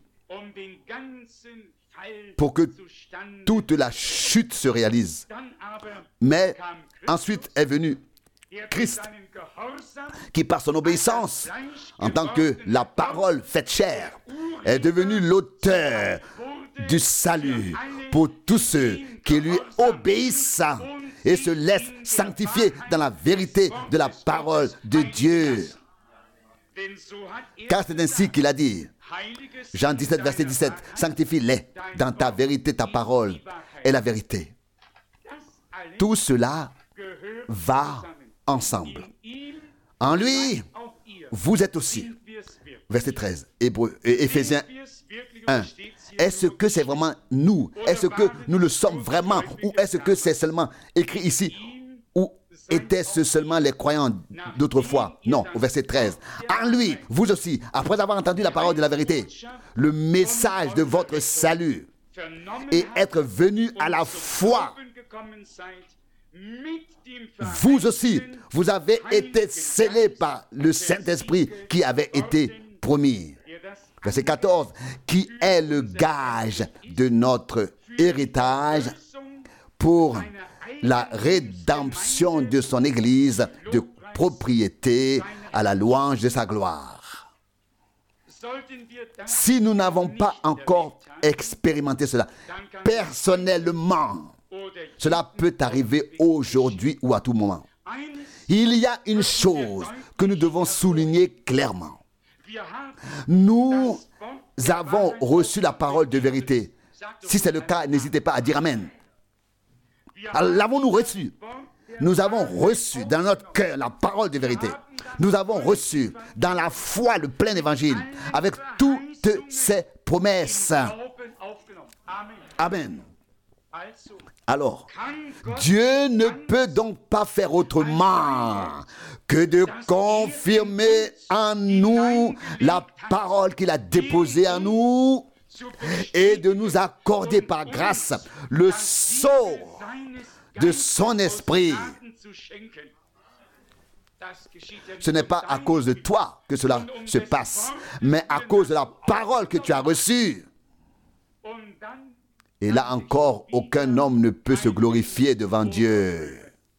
A: pour que toute la chute se réalise. Mais ensuite est venu Christ, qui par son obéissance, en tant que la parole faite chair, est devenu l'auteur du salut pour tous ceux qui lui obéissent et se laissent sanctifier dans la vérité de la parole de Dieu. Car c'est ainsi qu'il a dit, Jean 17, verset 17, « Sanctifie-les dans ta vérité, ta parole est la vérité. » Tout cela va ensemble. En lui, vous êtes aussi. Verset 13, Éphésiens 1. Est-ce que c'est vraiment nous? Est-ce que nous le sommes vraiment? Ou est-ce que c'est seulement écrit ici? Ou étaient-ce seulement les croyants d'autrefois? Non, au verset 13. En lui, vous aussi, après avoir entendu la parole de la vérité, le message de votre salut, et être venu à la foi, vous aussi, vous avez été scellés par le Saint-Esprit qui avait été promis. Verset 14, qui est le gage de notre héritage pour la rédemption de son Église, de propriété à la louange de sa gloire. Si nous n'avons pas encore expérimenté cela personnellement, cela peut arriver aujourd'hui ou à tout moment. Il y a une chose que nous devons souligner clairement. Nous avons reçu la parole de vérité. Si c'est le cas, n'hésitez pas à dire Amen. L'avons-nous reçu? Nous avons reçu dans notre cœur la parole de vérité. Nous avons reçu dans la foi le plein évangile avec toutes ses promesses. Amen. Alors, Dieu ne peut donc pas faire autrement que de confirmer en nous la parole qu'il a déposée en nous et de nous accorder par grâce le sceau de son esprit. Ce n'est pas à cause de toi que cela se passe, mais à cause de la parole que tu as reçue. Et là encore, aucun homme ne peut se glorifier devant Dieu.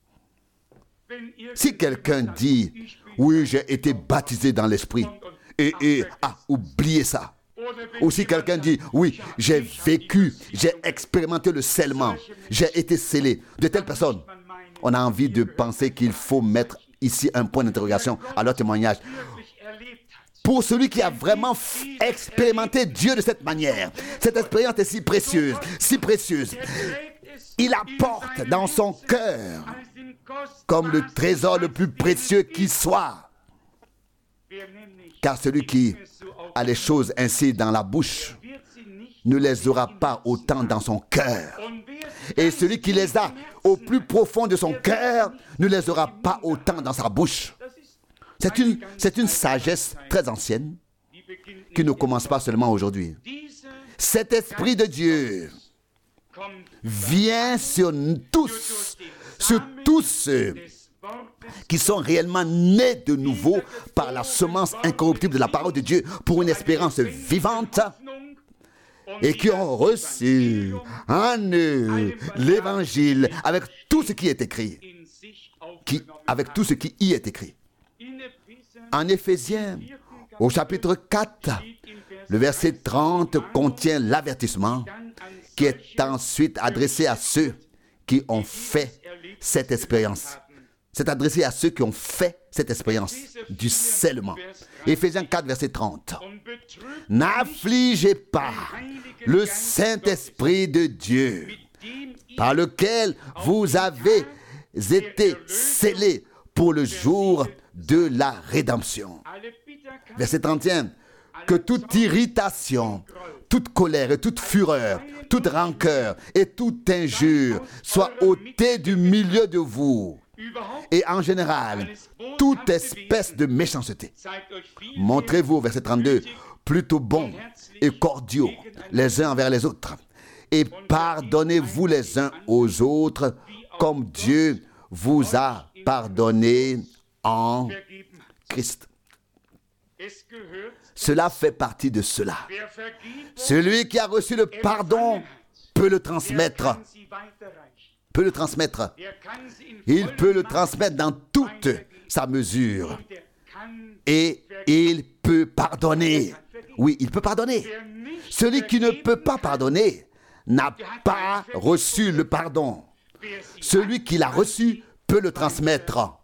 A: Si quelqu'un dit, oui, j'ai été baptisé dans l'esprit, et oubliez ça. Ou si quelqu'un dit, oui, j'ai vécu, j'ai expérimenté le scellement, j'ai été scellé. De telles personnes, on a envie de penser qu'il faut mettre ici un point d'interrogation à leur témoignage. Pour celui qui a vraiment expérimenté Dieu de cette manière, cette expérience est si précieuse, si précieuse. Il la porte dans son cœur comme le trésor le plus précieux qui soit. Car celui qui a les choses ainsi dans la bouche ne les aura pas autant dans son cœur. Et celui qui les a au plus profond de son cœur ne les aura pas autant dans sa bouche. C'est une sagesse très ancienne qui ne commence pas seulement aujourd'hui. Cet Esprit de Dieu vient sur tous ceux qui sont réellement nés de nouveau par la semence incorruptible de la parole de Dieu pour une espérance vivante et qui ont reçu en eux l'évangile avec tout ce qui est écrit, avec tout ce qui y est écrit. En Éphésiens, au chapitre 4, le verset 30 contient l'avertissement qui est ensuite adressé à ceux qui ont fait cette expérience. C'est adressé à ceux qui ont fait cette expérience du scellement. Éphésiens 4, verset 30. N'affligez pas le Saint-Esprit de Dieu, par lequel vous avez été scellés pour le jour de la rédemption. Verset 31. Que toute irritation, toute colère et toute fureur, toute rancœur et toute injure soient ôtées du milieu de vous. Et en général, toute espèce de méchanceté. Montrez-vous, verset 32, plutôt bons et cordiaux les uns envers les autres. Et pardonnez-vous les uns aux autres comme Dieu vous a pardonné en Christ. Cela fait partie de cela. Celui qui a reçu le pardon peut le transmettre. Il peut le transmettre dans toute sa mesure. Et il peut pardonner. Oui, il peut pardonner. Celui qui ne peut pas pardonner n'a pas reçu le pardon. Celui qui l'a reçu peut le transmettre.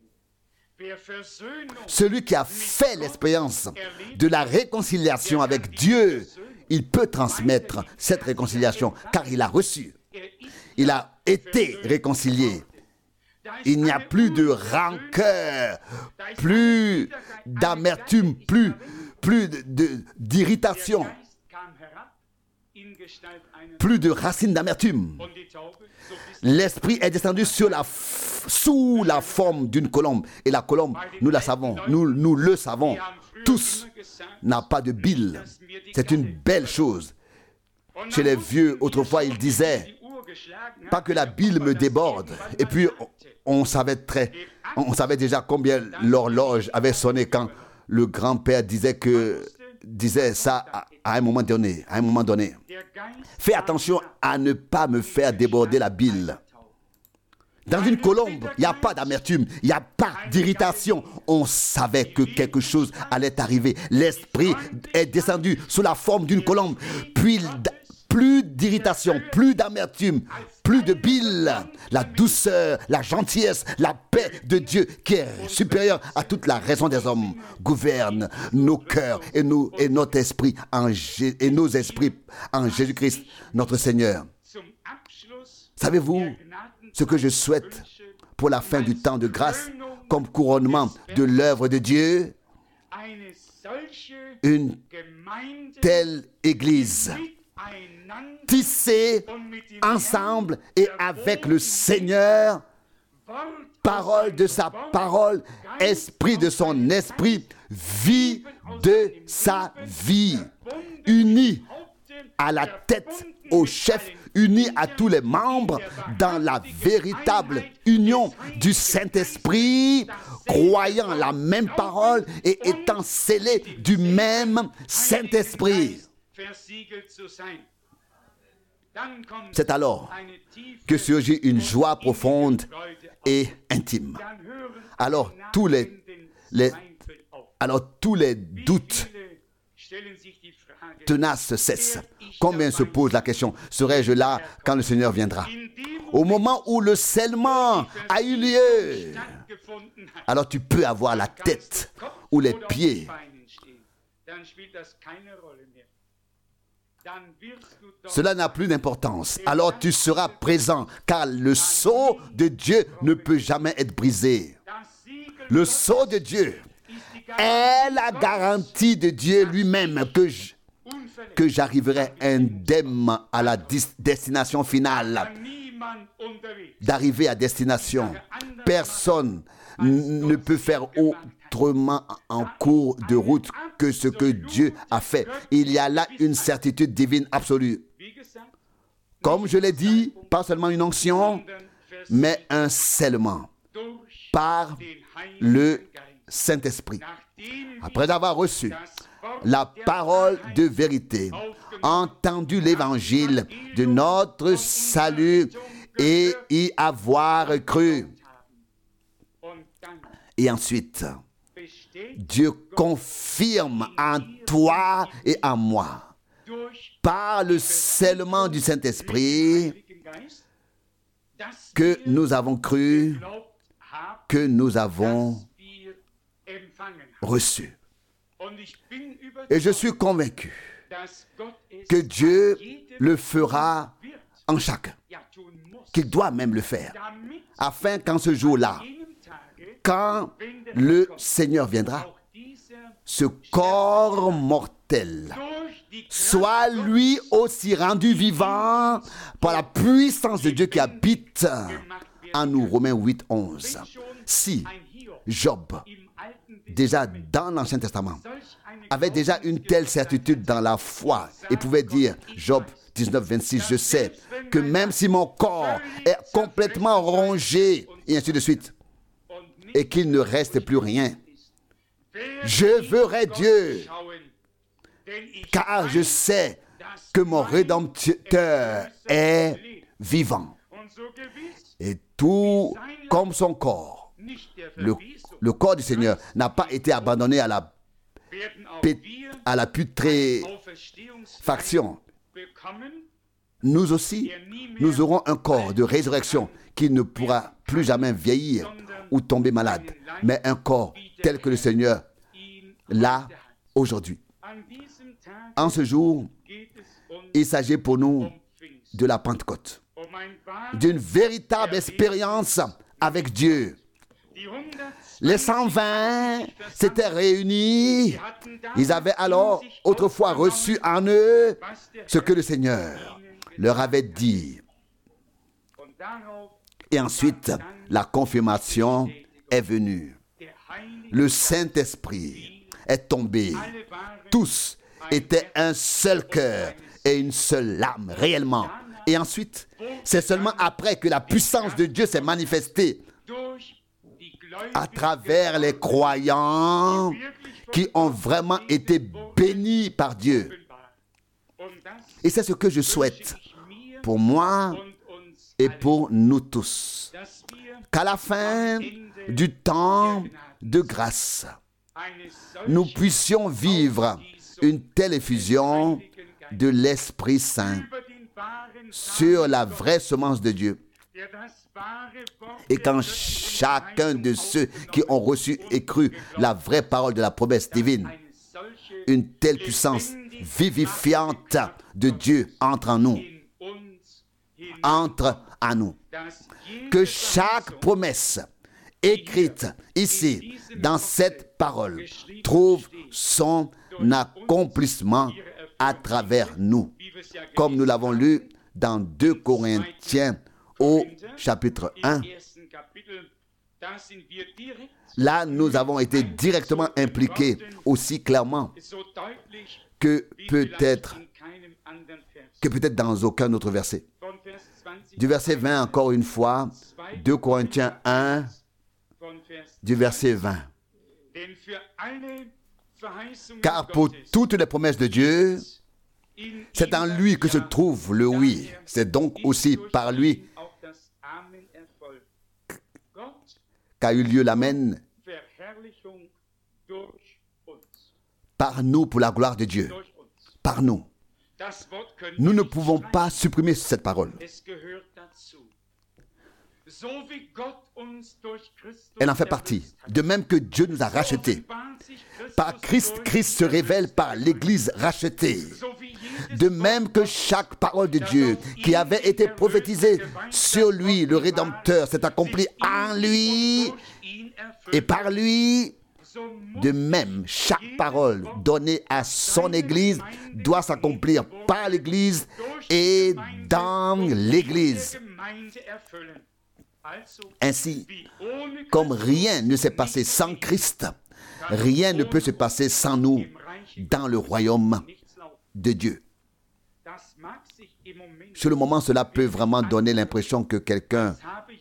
A: Celui qui a fait l'expérience de la réconciliation avec Dieu, il peut transmettre cette réconciliation car il a reçu. Il a été réconcilié. Il n'y a plus de rancœur, plus d'amertume, plus d'irritation. plus de racines d'amertume. L'Esprit est descendu sous la forme d'une colombe. Et la colombe, nous la savons, nous le savons tous, n'a pas de bile. C'est une belle chose. Chez les vieux, autrefois, ils disaient, pas que la bile me déborde. Et puis, on savait déjà combien l'horloge avait sonné quand le grand-père disait ça à un moment donné. Fais attention à ne pas me faire déborder la bile. Dans une colombe, il n'y a pas d'amertume, il n'y a pas d'irritation. On savait que quelque chose allait arriver. L'Esprit est descendu sous la forme d'une colombe. Puis, plus d'irritation, plus d'amertume, plus de bile. La douceur, la gentillesse, la paix de Dieu qui est supérieure à toute la raison des hommes gouverne nos cœurs et notre esprit et nos esprits en Jésus-Christ, notre Seigneur. Savez-vous ce que je souhaite pour la fin du temps de grâce comme couronnement de l'œuvre de Dieu? Une telle Église tissée ensemble et avec le Seigneur, parole de sa parole, esprit de son esprit, vie de sa vie, unis à la tête, au chef, unis à tous les membres dans la véritable union du Saint-Esprit, croyant la même parole et étant scellés du même Saint-Esprit. C'est alors que surgit une joie profonde et intime. Alors tous les doutes tenaces cessent. Combien se pose la question, serai-je là quand le Seigneur viendra? Au moment où le scellement a eu lieu, alors tu peux avoir la tête ou les pieds. Cela n'a plus d'importance. Alors tu seras présent, car le sceau de Dieu ne peut jamais être brisé. Le sceau de Dieu est la garantie de Dieu lui-même que j'arriverai indemne à la destination finale. D'arriver à destination. Personne ne peut faire autrement en cours de route que ce que Dieu a fait. Il y a là une certitude divine absolue. Comme je l'ai dit, pas seulement une onction, mais un scellement par le Saint-Esprit. Après avoir reçu la parole de vérité, entendu l'évangile de notre salut et y avoir cru. Et ensuite, Dieu confirme en toi et en moi, par le scellement du Saint-Esprit, que nous avons cru, que nous avons reçu. Et je suis convaincu que Dieu le fera en chacun, qu'il doit même le faire, afin qu'en ce jour-là, quand le Seigneur viendra, ce corps mortel soit lui aussi rendu vivant par la puissance de Dieu qui habite en nous. Romains 8, 11. Si Job, déjà dans l'Ancien Testament, avait déjà une telle certitude dans la foi et pouvait dire, Job 19, 26, je sais que même si mon corps est complètement rongé, et ainsi de suite, et qu'il ne reste plus rien, je verrai Dieu, car je sais que mon Rédempteur est vivant. Et tout comme son corps, le corps du Seigneur n'a pas été abandonné à la putréfaction. Nous aussi, nous aurons un corps de résurrection qui ne pourra plus jamais vieillir ou tomber malade, mais un corps tel que le Seigneur l'a aujourd'hui. En ce jour, il s'agit pour nous de la Pentecôte, d'une véritable expérience avec Dieu. Les 120 s'étaient réunis. Ils avaient alors autrefois reçu en eux ce que le Seigneur leur avait dit. Et ensuite, la confirmation est venue. Le Saint-Esprit est tombé. Tous étaient un seul cœur et une seule âme, réellement. Et ensuite, c'est seulement après que la puissance de Dieu s'est manifestée à travers les croyants qui ont vraiment été bénis par Dieu. Et c'est ce que je souhaite pour moi et pour nous tous. Qu'à la fin du temps de grâce, nous puissions vivre une telle effusion de l'Esprit Saint sur la vraie semence de Dieu. Et quand chacun de ceux qui ont reçu et cru la vraie parole de la promesse divine, une telle puissance vivifiante de Dieu entre en nous. Entre en nous. Que chaque promesse écrite ici, dans cette parole, trouve son accomplissement à travers nous. Comme nous l'avons lu dans 2 Corinthiens au chapitre 1. Là, nous avons été directement impliqués aussi clairement que peut-être dans aucun autre verset. Du verset 20, encore une fois, 2 Corinthiens 1, du verset 20. Car pour toutes les promesses de Dieu, c'est en lui que se trouve le oui. C'est donc aussi par lui qu'a eu lieu l'amen. Par nous pour la gloire de Dieu. Par nous. Nous ne pouvons pas supprimer cette parole. Elle en fait partie. De même que Dieu nous a rachetés. Par Christ, Christ se révèle par l'Église rachetée. De même que chaque parole de Dieu qui avait été prophétisée sur lui, le Rédempteur, s'est accomplie en lui et par lui. De même, chaque parole donnée à son Église doit s'accomplir par l'Église et dans l'Église. Ainsi, comme rien ne s'est passé sans Christ, rien ne peut se passer sans nous dans le royaume de Dieu. Sur le moment, cela peut vraiment donner l'impression que quelqu'un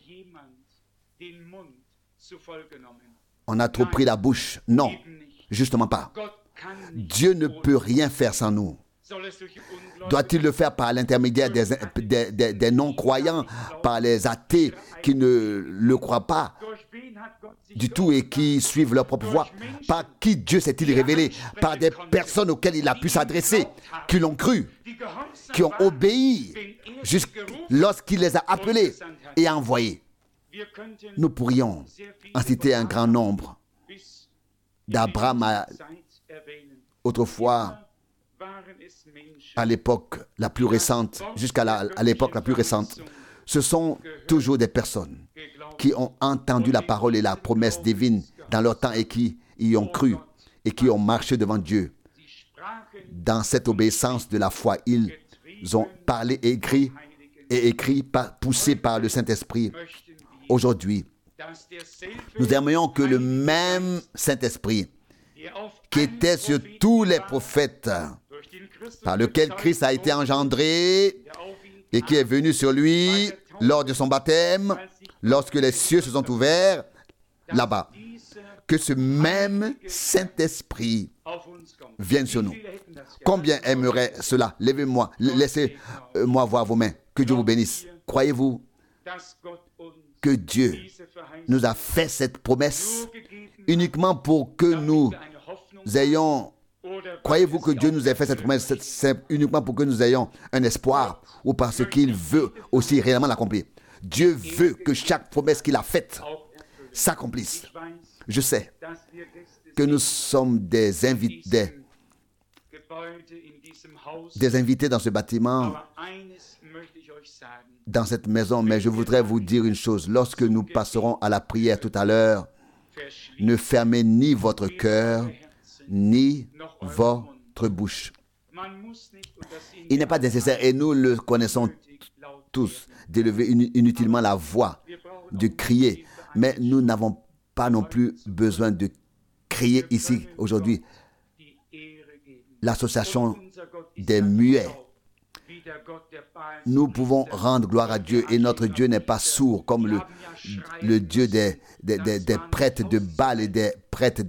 A: on a trop pris la bouche. Non, justement pas. Dieu ne peut rien faire sans nous. Doit-il le faire par l'intermédiaire des non-croyants, par les athées qui ne le croient pas du tout et qui suivent leur propre voie? Par qui Dieu s'est-il révélé? Par des personnes auxquelles il a pu s'adresser, qui l'ont cru, qui ont obéi lorsqu'il les a appelés et envoyés. Nous pourrions en citer un grand nombre. D'Abraham autrefois, à l'époque la plus récente, jusqu'à l'époque la plus récente, ce sont toujours des personnes qui ont entendu la parole et la promesse divine dans leur temps et qui y ont cru et qui ont marché devant Dieu. Dans cette obéissance de la foi, ils ont parlé et écrit poussés par le Saint-Esprit. Aujourd'hui, nous aimerions que le même Saint-Esprit qui était sur tous les prophètes, par lequel Christ a été engendré et qui est venu sur lui lors de son baptême, lorsque les cieux se sont ouverts là-bas, que ce même Saint-Esprit vienne sur nous. Combien aimerait cela? Levez-moi, laissez-moi voir vos mains. Que Dieu vous bénisse. Croyez-vous que Dieu nous a fait cette promesse uniquement pour que nous ayons... Croyez-vous que Dieu nous a fait cette promesse uniquement pour que nous ayons un espoir ou parce qu'il veut aussi réellement l'accomplir? Dieu veut que chaque promesse qu'il a faite s'accomplisse. Je sais que nous sommes des invités dans ce bâtiment, dans cette maison, mais je voudrais vous dire une chose. Lorsque nous passerons à la prière tout à l'heure, Ne fermez ni votre cœur, ni votre bouche. Il n'est pas nécessaire, et nous le connaissons tous, d'élever inutilement la voix, de crier. Mais nous n'avons pas non plus besoin de crier ici aujourd'hui. L'association des muets. Nous pouvons rendre gloire à Dieu, et notre Dieu n'est pas sourd comme le Dieu des prêtres de Baal et des prêtres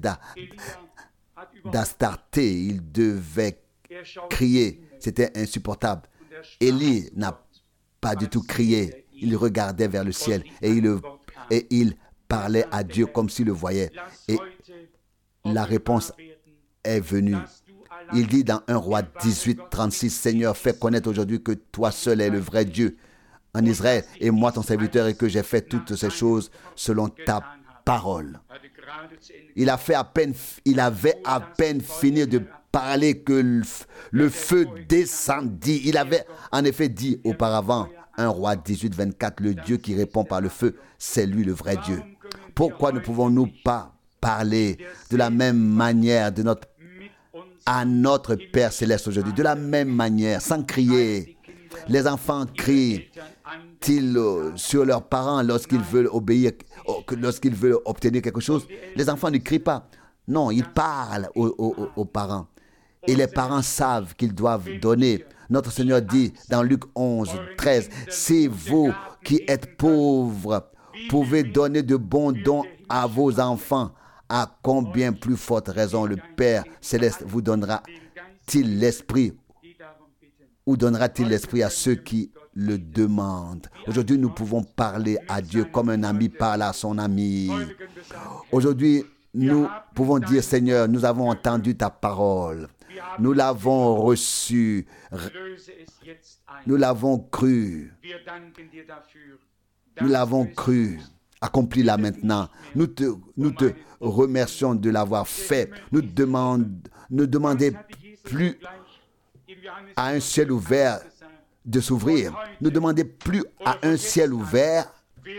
A: d'Astarté. Il devait crier, c'était insupportable. Élie n'a pas du tout crié, il regardait vers le ciel et il parlait à Dieu comme s'il le voyait. Et la réponse est venue. Il dit dans 1 Roi 18, 36, Seigneur, fais connaître aujourd'hui que toi seul es le vrai Dieu en Israël, et moi ton serviteur, et que j'ai fait toutes ces choses selon ta parole. Il avait à peine fini de parler que le feu descendit. Il avait en effet dit auparavant, 1 Roi 18, 24, le Dieu qui répond par le feu, c'est lui le vrai Dieu. Pourquoi ne pouvons-nous pas parler de la même manière à notre Père Céleste aujourd'hui, de la même manière, sans crier? Les enfants crient-ils sur leurs parents lorsqu'ils veulent obéir, lorsqu'ils veulent obtenir quelque chose? Les enfants ne crient pas. Non, ils parlent aux parents. Et les parents savent qu'ils doivent donner. Notre Seigneur dit dans Luc 11, 13, si vous qui êtes pauvres pouvez donner de bons dons à vos enfants, à combien plus forte raison le Père Céleste vous donnera-t-il l'Esprit, ou donnera-t-il l'Esprit à ceux qui le demandent? Aujourd'hui, nous pouvons parler à Dieu comme un ami parle à son ami. Aujourd'hui, nous pouvons dire, Seigneur, nous avons entendu ta parole. Nous l'avons reçue. Nous l'avons cru. Nous l'avons cru. Accomplis-la maintenant. Nous te remercions de l'avoir fait. Ne demandez plus à un ciel ouvert de s'ouvrir. Ne demandez plus à un ciel ouvert.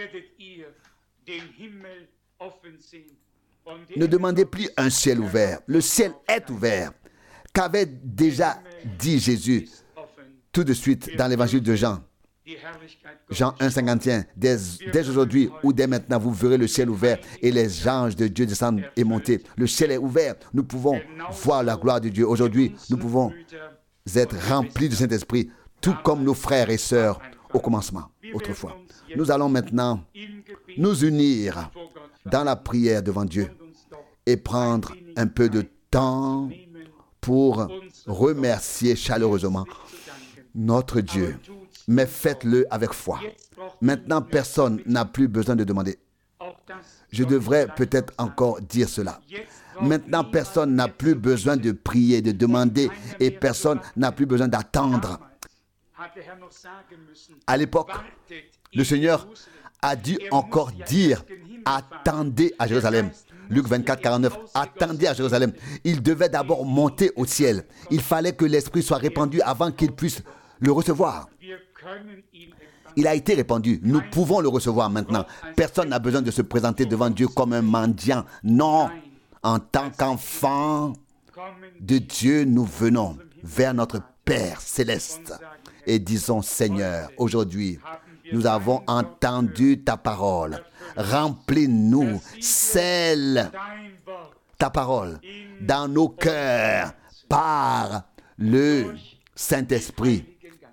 A: Ne demandez plus un ciel ouvert. Le ciel est ouvert. Qu'avait déjà dit Jésus tout de suite dans l'évangile de Jean? Jean 1, 51. Dès aujourd'hui ou dès maintenant, vous verrez le ciel ouvert et les anges de Dieu descendre et monter. Le ciel est ouvert. Nous pouvons voir la gloire de Dieu. Aujourd'hui, nous pouvons être remplis du Saint-Esprit, tout comme nos frères et sœurs au commencement, autrefois. Nous allons maintenant nous unir dans la prière devant Dieu et prendre un peu de temps pour remercier chaleureusement notre Dieu. Mais faites-le avec foi. Maintenant, personne n'a plus besoin de demander. Je devrais peut-être encore dire cela. Maintenant, personne n'a plus besoin de prier, de demander, et personne n'a plus besoin d'attendre. À l'époque, le Seigneur a dû encore dire « Attendez à Jérusalem ». Luc 24, 49, « Attendez à Jérusalem ». Il devait d'abord monter au ciel. Il fallait que l'Esprit soit répandu avant qu'il puisse le recevoir. Il a été répandu. Nous pouvons le recevoir maintenant. Personne n'a besoin de se présenter devant Dieu comme un mendiant. Non, en tant qu'enfant de Dieu, nous venons vers notre Père Céleste et disons, Seigneur, aujourd'hui, nous avons entendu ta parole. Remplis-nous, scelle ta parole dans nos cœurs par le Saint-Esprit.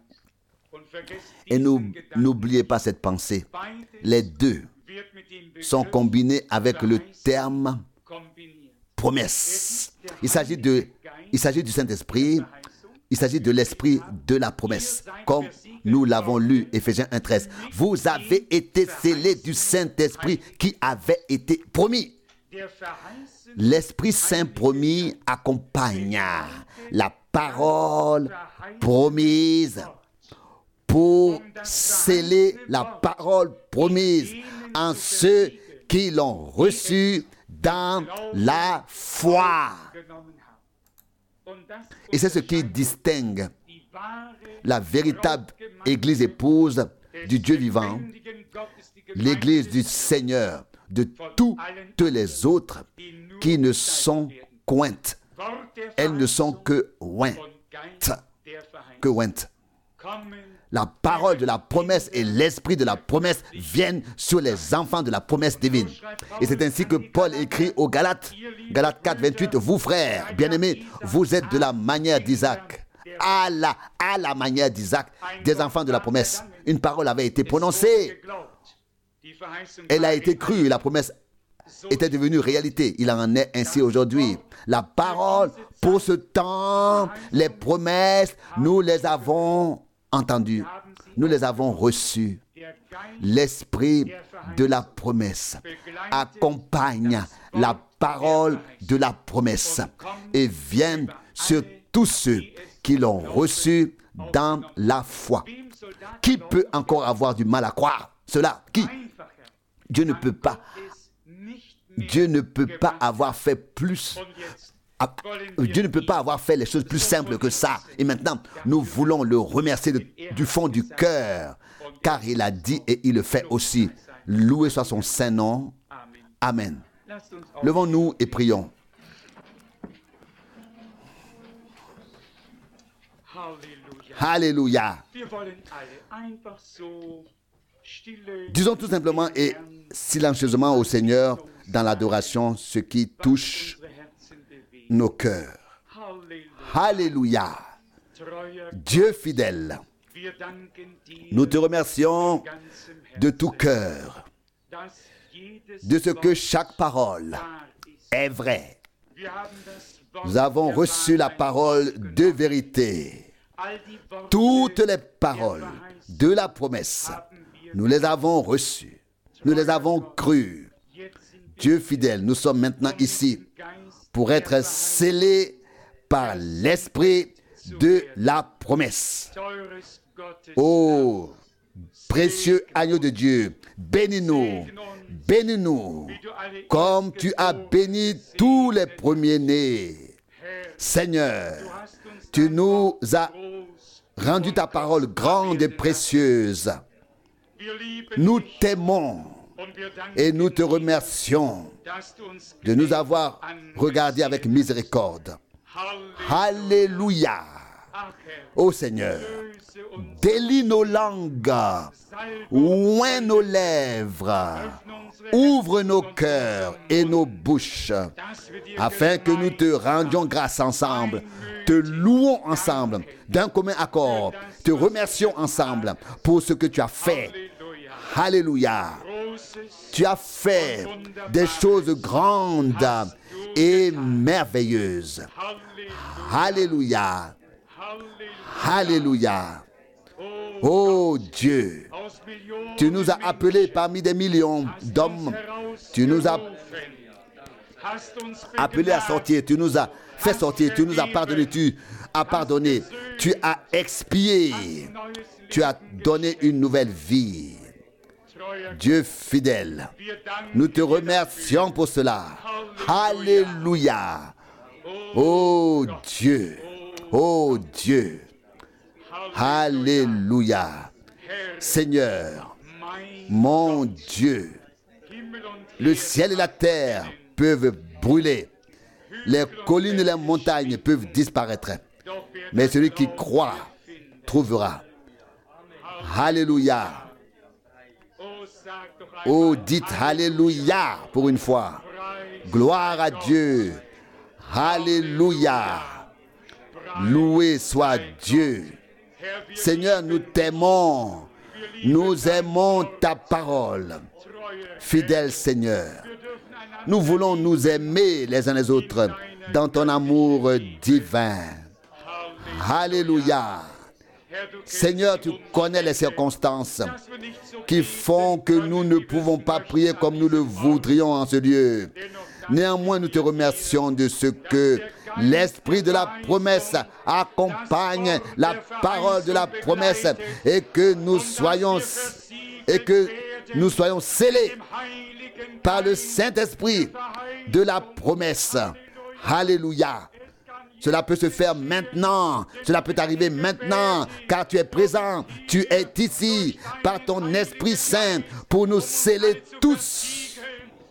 A: Et n'oubliez pas cette pensée. Les deux sont combinés avec le terme promesse. Il s'agit du Saint-Esprit, il s'agit de l'Esprit de la promesse. Comme nous l'avons lu, Éphésiens 1,13. Vous avez été scellés du Saint-Esprit qui avait été promis. L'Esprit Saint promis accompagne la parole promise pour sceller la parole promise en ceux qui l'ont reçue dans la foi. Et c'est ce qui distingue la véritable Église épouse du Dieu vivant, l'Église du Seigneur, de toutes les autres qui ne sont qu'ointes. Elles ne sont que ointes. Que ointes. La parole de la promesse et l'esprit de la promesse viennent sur les enfants de la promesse divine. Et c'est ainsi que Paul écrit aux Galates, Galates 4, 28, vous frères, bien-aimés, vous êtes de la manière d'Isaac, à la manière d'Isaac, des enfants de la promesse. Une parole avait été prononcée, elle a été crue, et la promesse était devenue réalité. Il en est ainsi aujourd'hui. La parole, pour ce temps, les promesses, nous les avons entendues, nous les avons reçues. L'esprit de la promesse accompagne la parole de la promesse et vient sur tous ceux qui l'ont reçue dans la foi. Qui peut encore avoir du mal à croire cela? Qui? Dieu ne peut pas avoir fait plus. Dieu ne peut pas avoir fait les choses plus simples que ça. Et maintenant, nous voulons le remercier du fond du cœur, car il a dit et il le fait aussi. Loué soit son saint nom. Amen. Levons-nous et prions. Alléluia. Disons tout simplement et silencieusement au Seigneur dans l'adoration ce qui touche nos cœurs. Alléluia. Dieu fidèle, nous te remercions de tout cœur de ce que chaque parole est vraie. Nous avons reçu la parole de vérité. Toutes les paroles de la promesse, nous les avons reçues. Nous les avons crues. Dieu fidèle, nous sommes maintenant ici pour être scellés par l'esprit de la promesse. Oh, précieux agneau de Dieu, bénis-nous, bénis-nous, comme tu as béni tous les premiers-nés. Seigneur, tu nous as rendu ta parole grande et précieuse. Nous t'aimons et nous te remercions de nous avoir regardés avec miséricorde. Alléluia. Ô Seigneur, délie nos langues, oint nos lèvres, ouvre nos cœurs et nos bouches, afin que nous te rendions grâce ensemble, te louons ensemble, d'un commun accord, te remercions ensemble pour ce que tu as fait. Alléluia. Tu as fait des choses grandes et merveilleuses. Alléluia. Alléluia. Oh Dieu, tu nous as appelés parmi des millions d'hommes. Tu nous as appelés à sortir. Tu nous as fait sortir. Tu nous as pardonné. Tu as pardonné. Tu as expié. Tu as donné une nouvelle vie. Dieu fidèle, nous te remercions pour cela. Alléluia. Oh Dieu. Oh Dieu. Alléluia. Seigneur, mon Dieu, le ciel et la terre peuvent brûler. Les collines et les montagnes peuvent disparaître. Mais celui qui croit trouvera. Alléluia. Oh, dites Alléluia pour une fois. Gloire à Dieu. Alléluia. Loué soit Dieu. Seigneur, nous t'aimons. Nous aimons ta parole. Fidèle Seigneur, nous voulons nous aimer les uns les autres dans ton amour divin. Alléluia. Seigneur, tu connais les circonstances qui font que nous ne pouvons pas prier comme nous le voudrions en ce lieu. Néanmoins, nous te remercions de ce que l'esprit de la promesse accompagne la parole de la promesse et que nous soyons scellés par le Saint-Esprit de la promesse. Alléluia. Cela peut se faire maintenant. Cela peut arriver maintenant, car tu es présent. Tu es ici par ton Esprit Saint pour nous sceller tous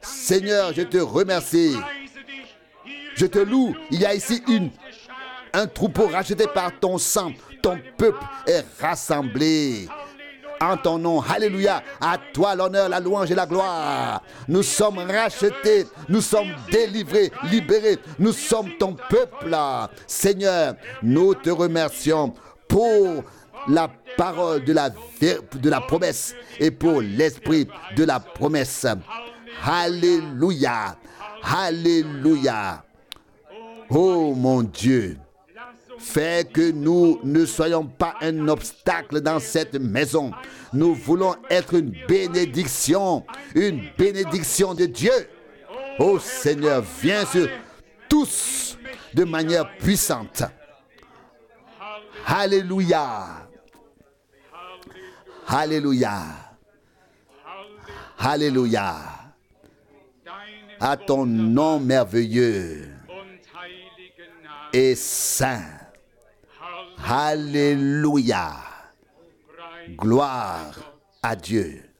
A: Seigneur, je te remercie. Je te loue. Il y a ici un troupeau racheté par ton sang. Ton peuple est rassemblé en ton nom. Alléluia. À toi l'honneur, la louange et la gloire. Nous sommes rachetés. Nous sommes délivrés, libérés. Nous sommes ton peuple. Seigneur, nous te remercions pour la parole de la promesse et pour l'esprit de la promesse. Alléluia. Alléluia. Oh mon Dieu, fais que nous ne soyons pas un obstacle dans cette maison. Nous voulons être une bénédiction de Dieu. Oh Seigneur, viens sur tous de manière puissante. Alléluia. Alléluia. Alléluia. À ton nom merveilleux et saint. Alléluia. Gloire à Dieu.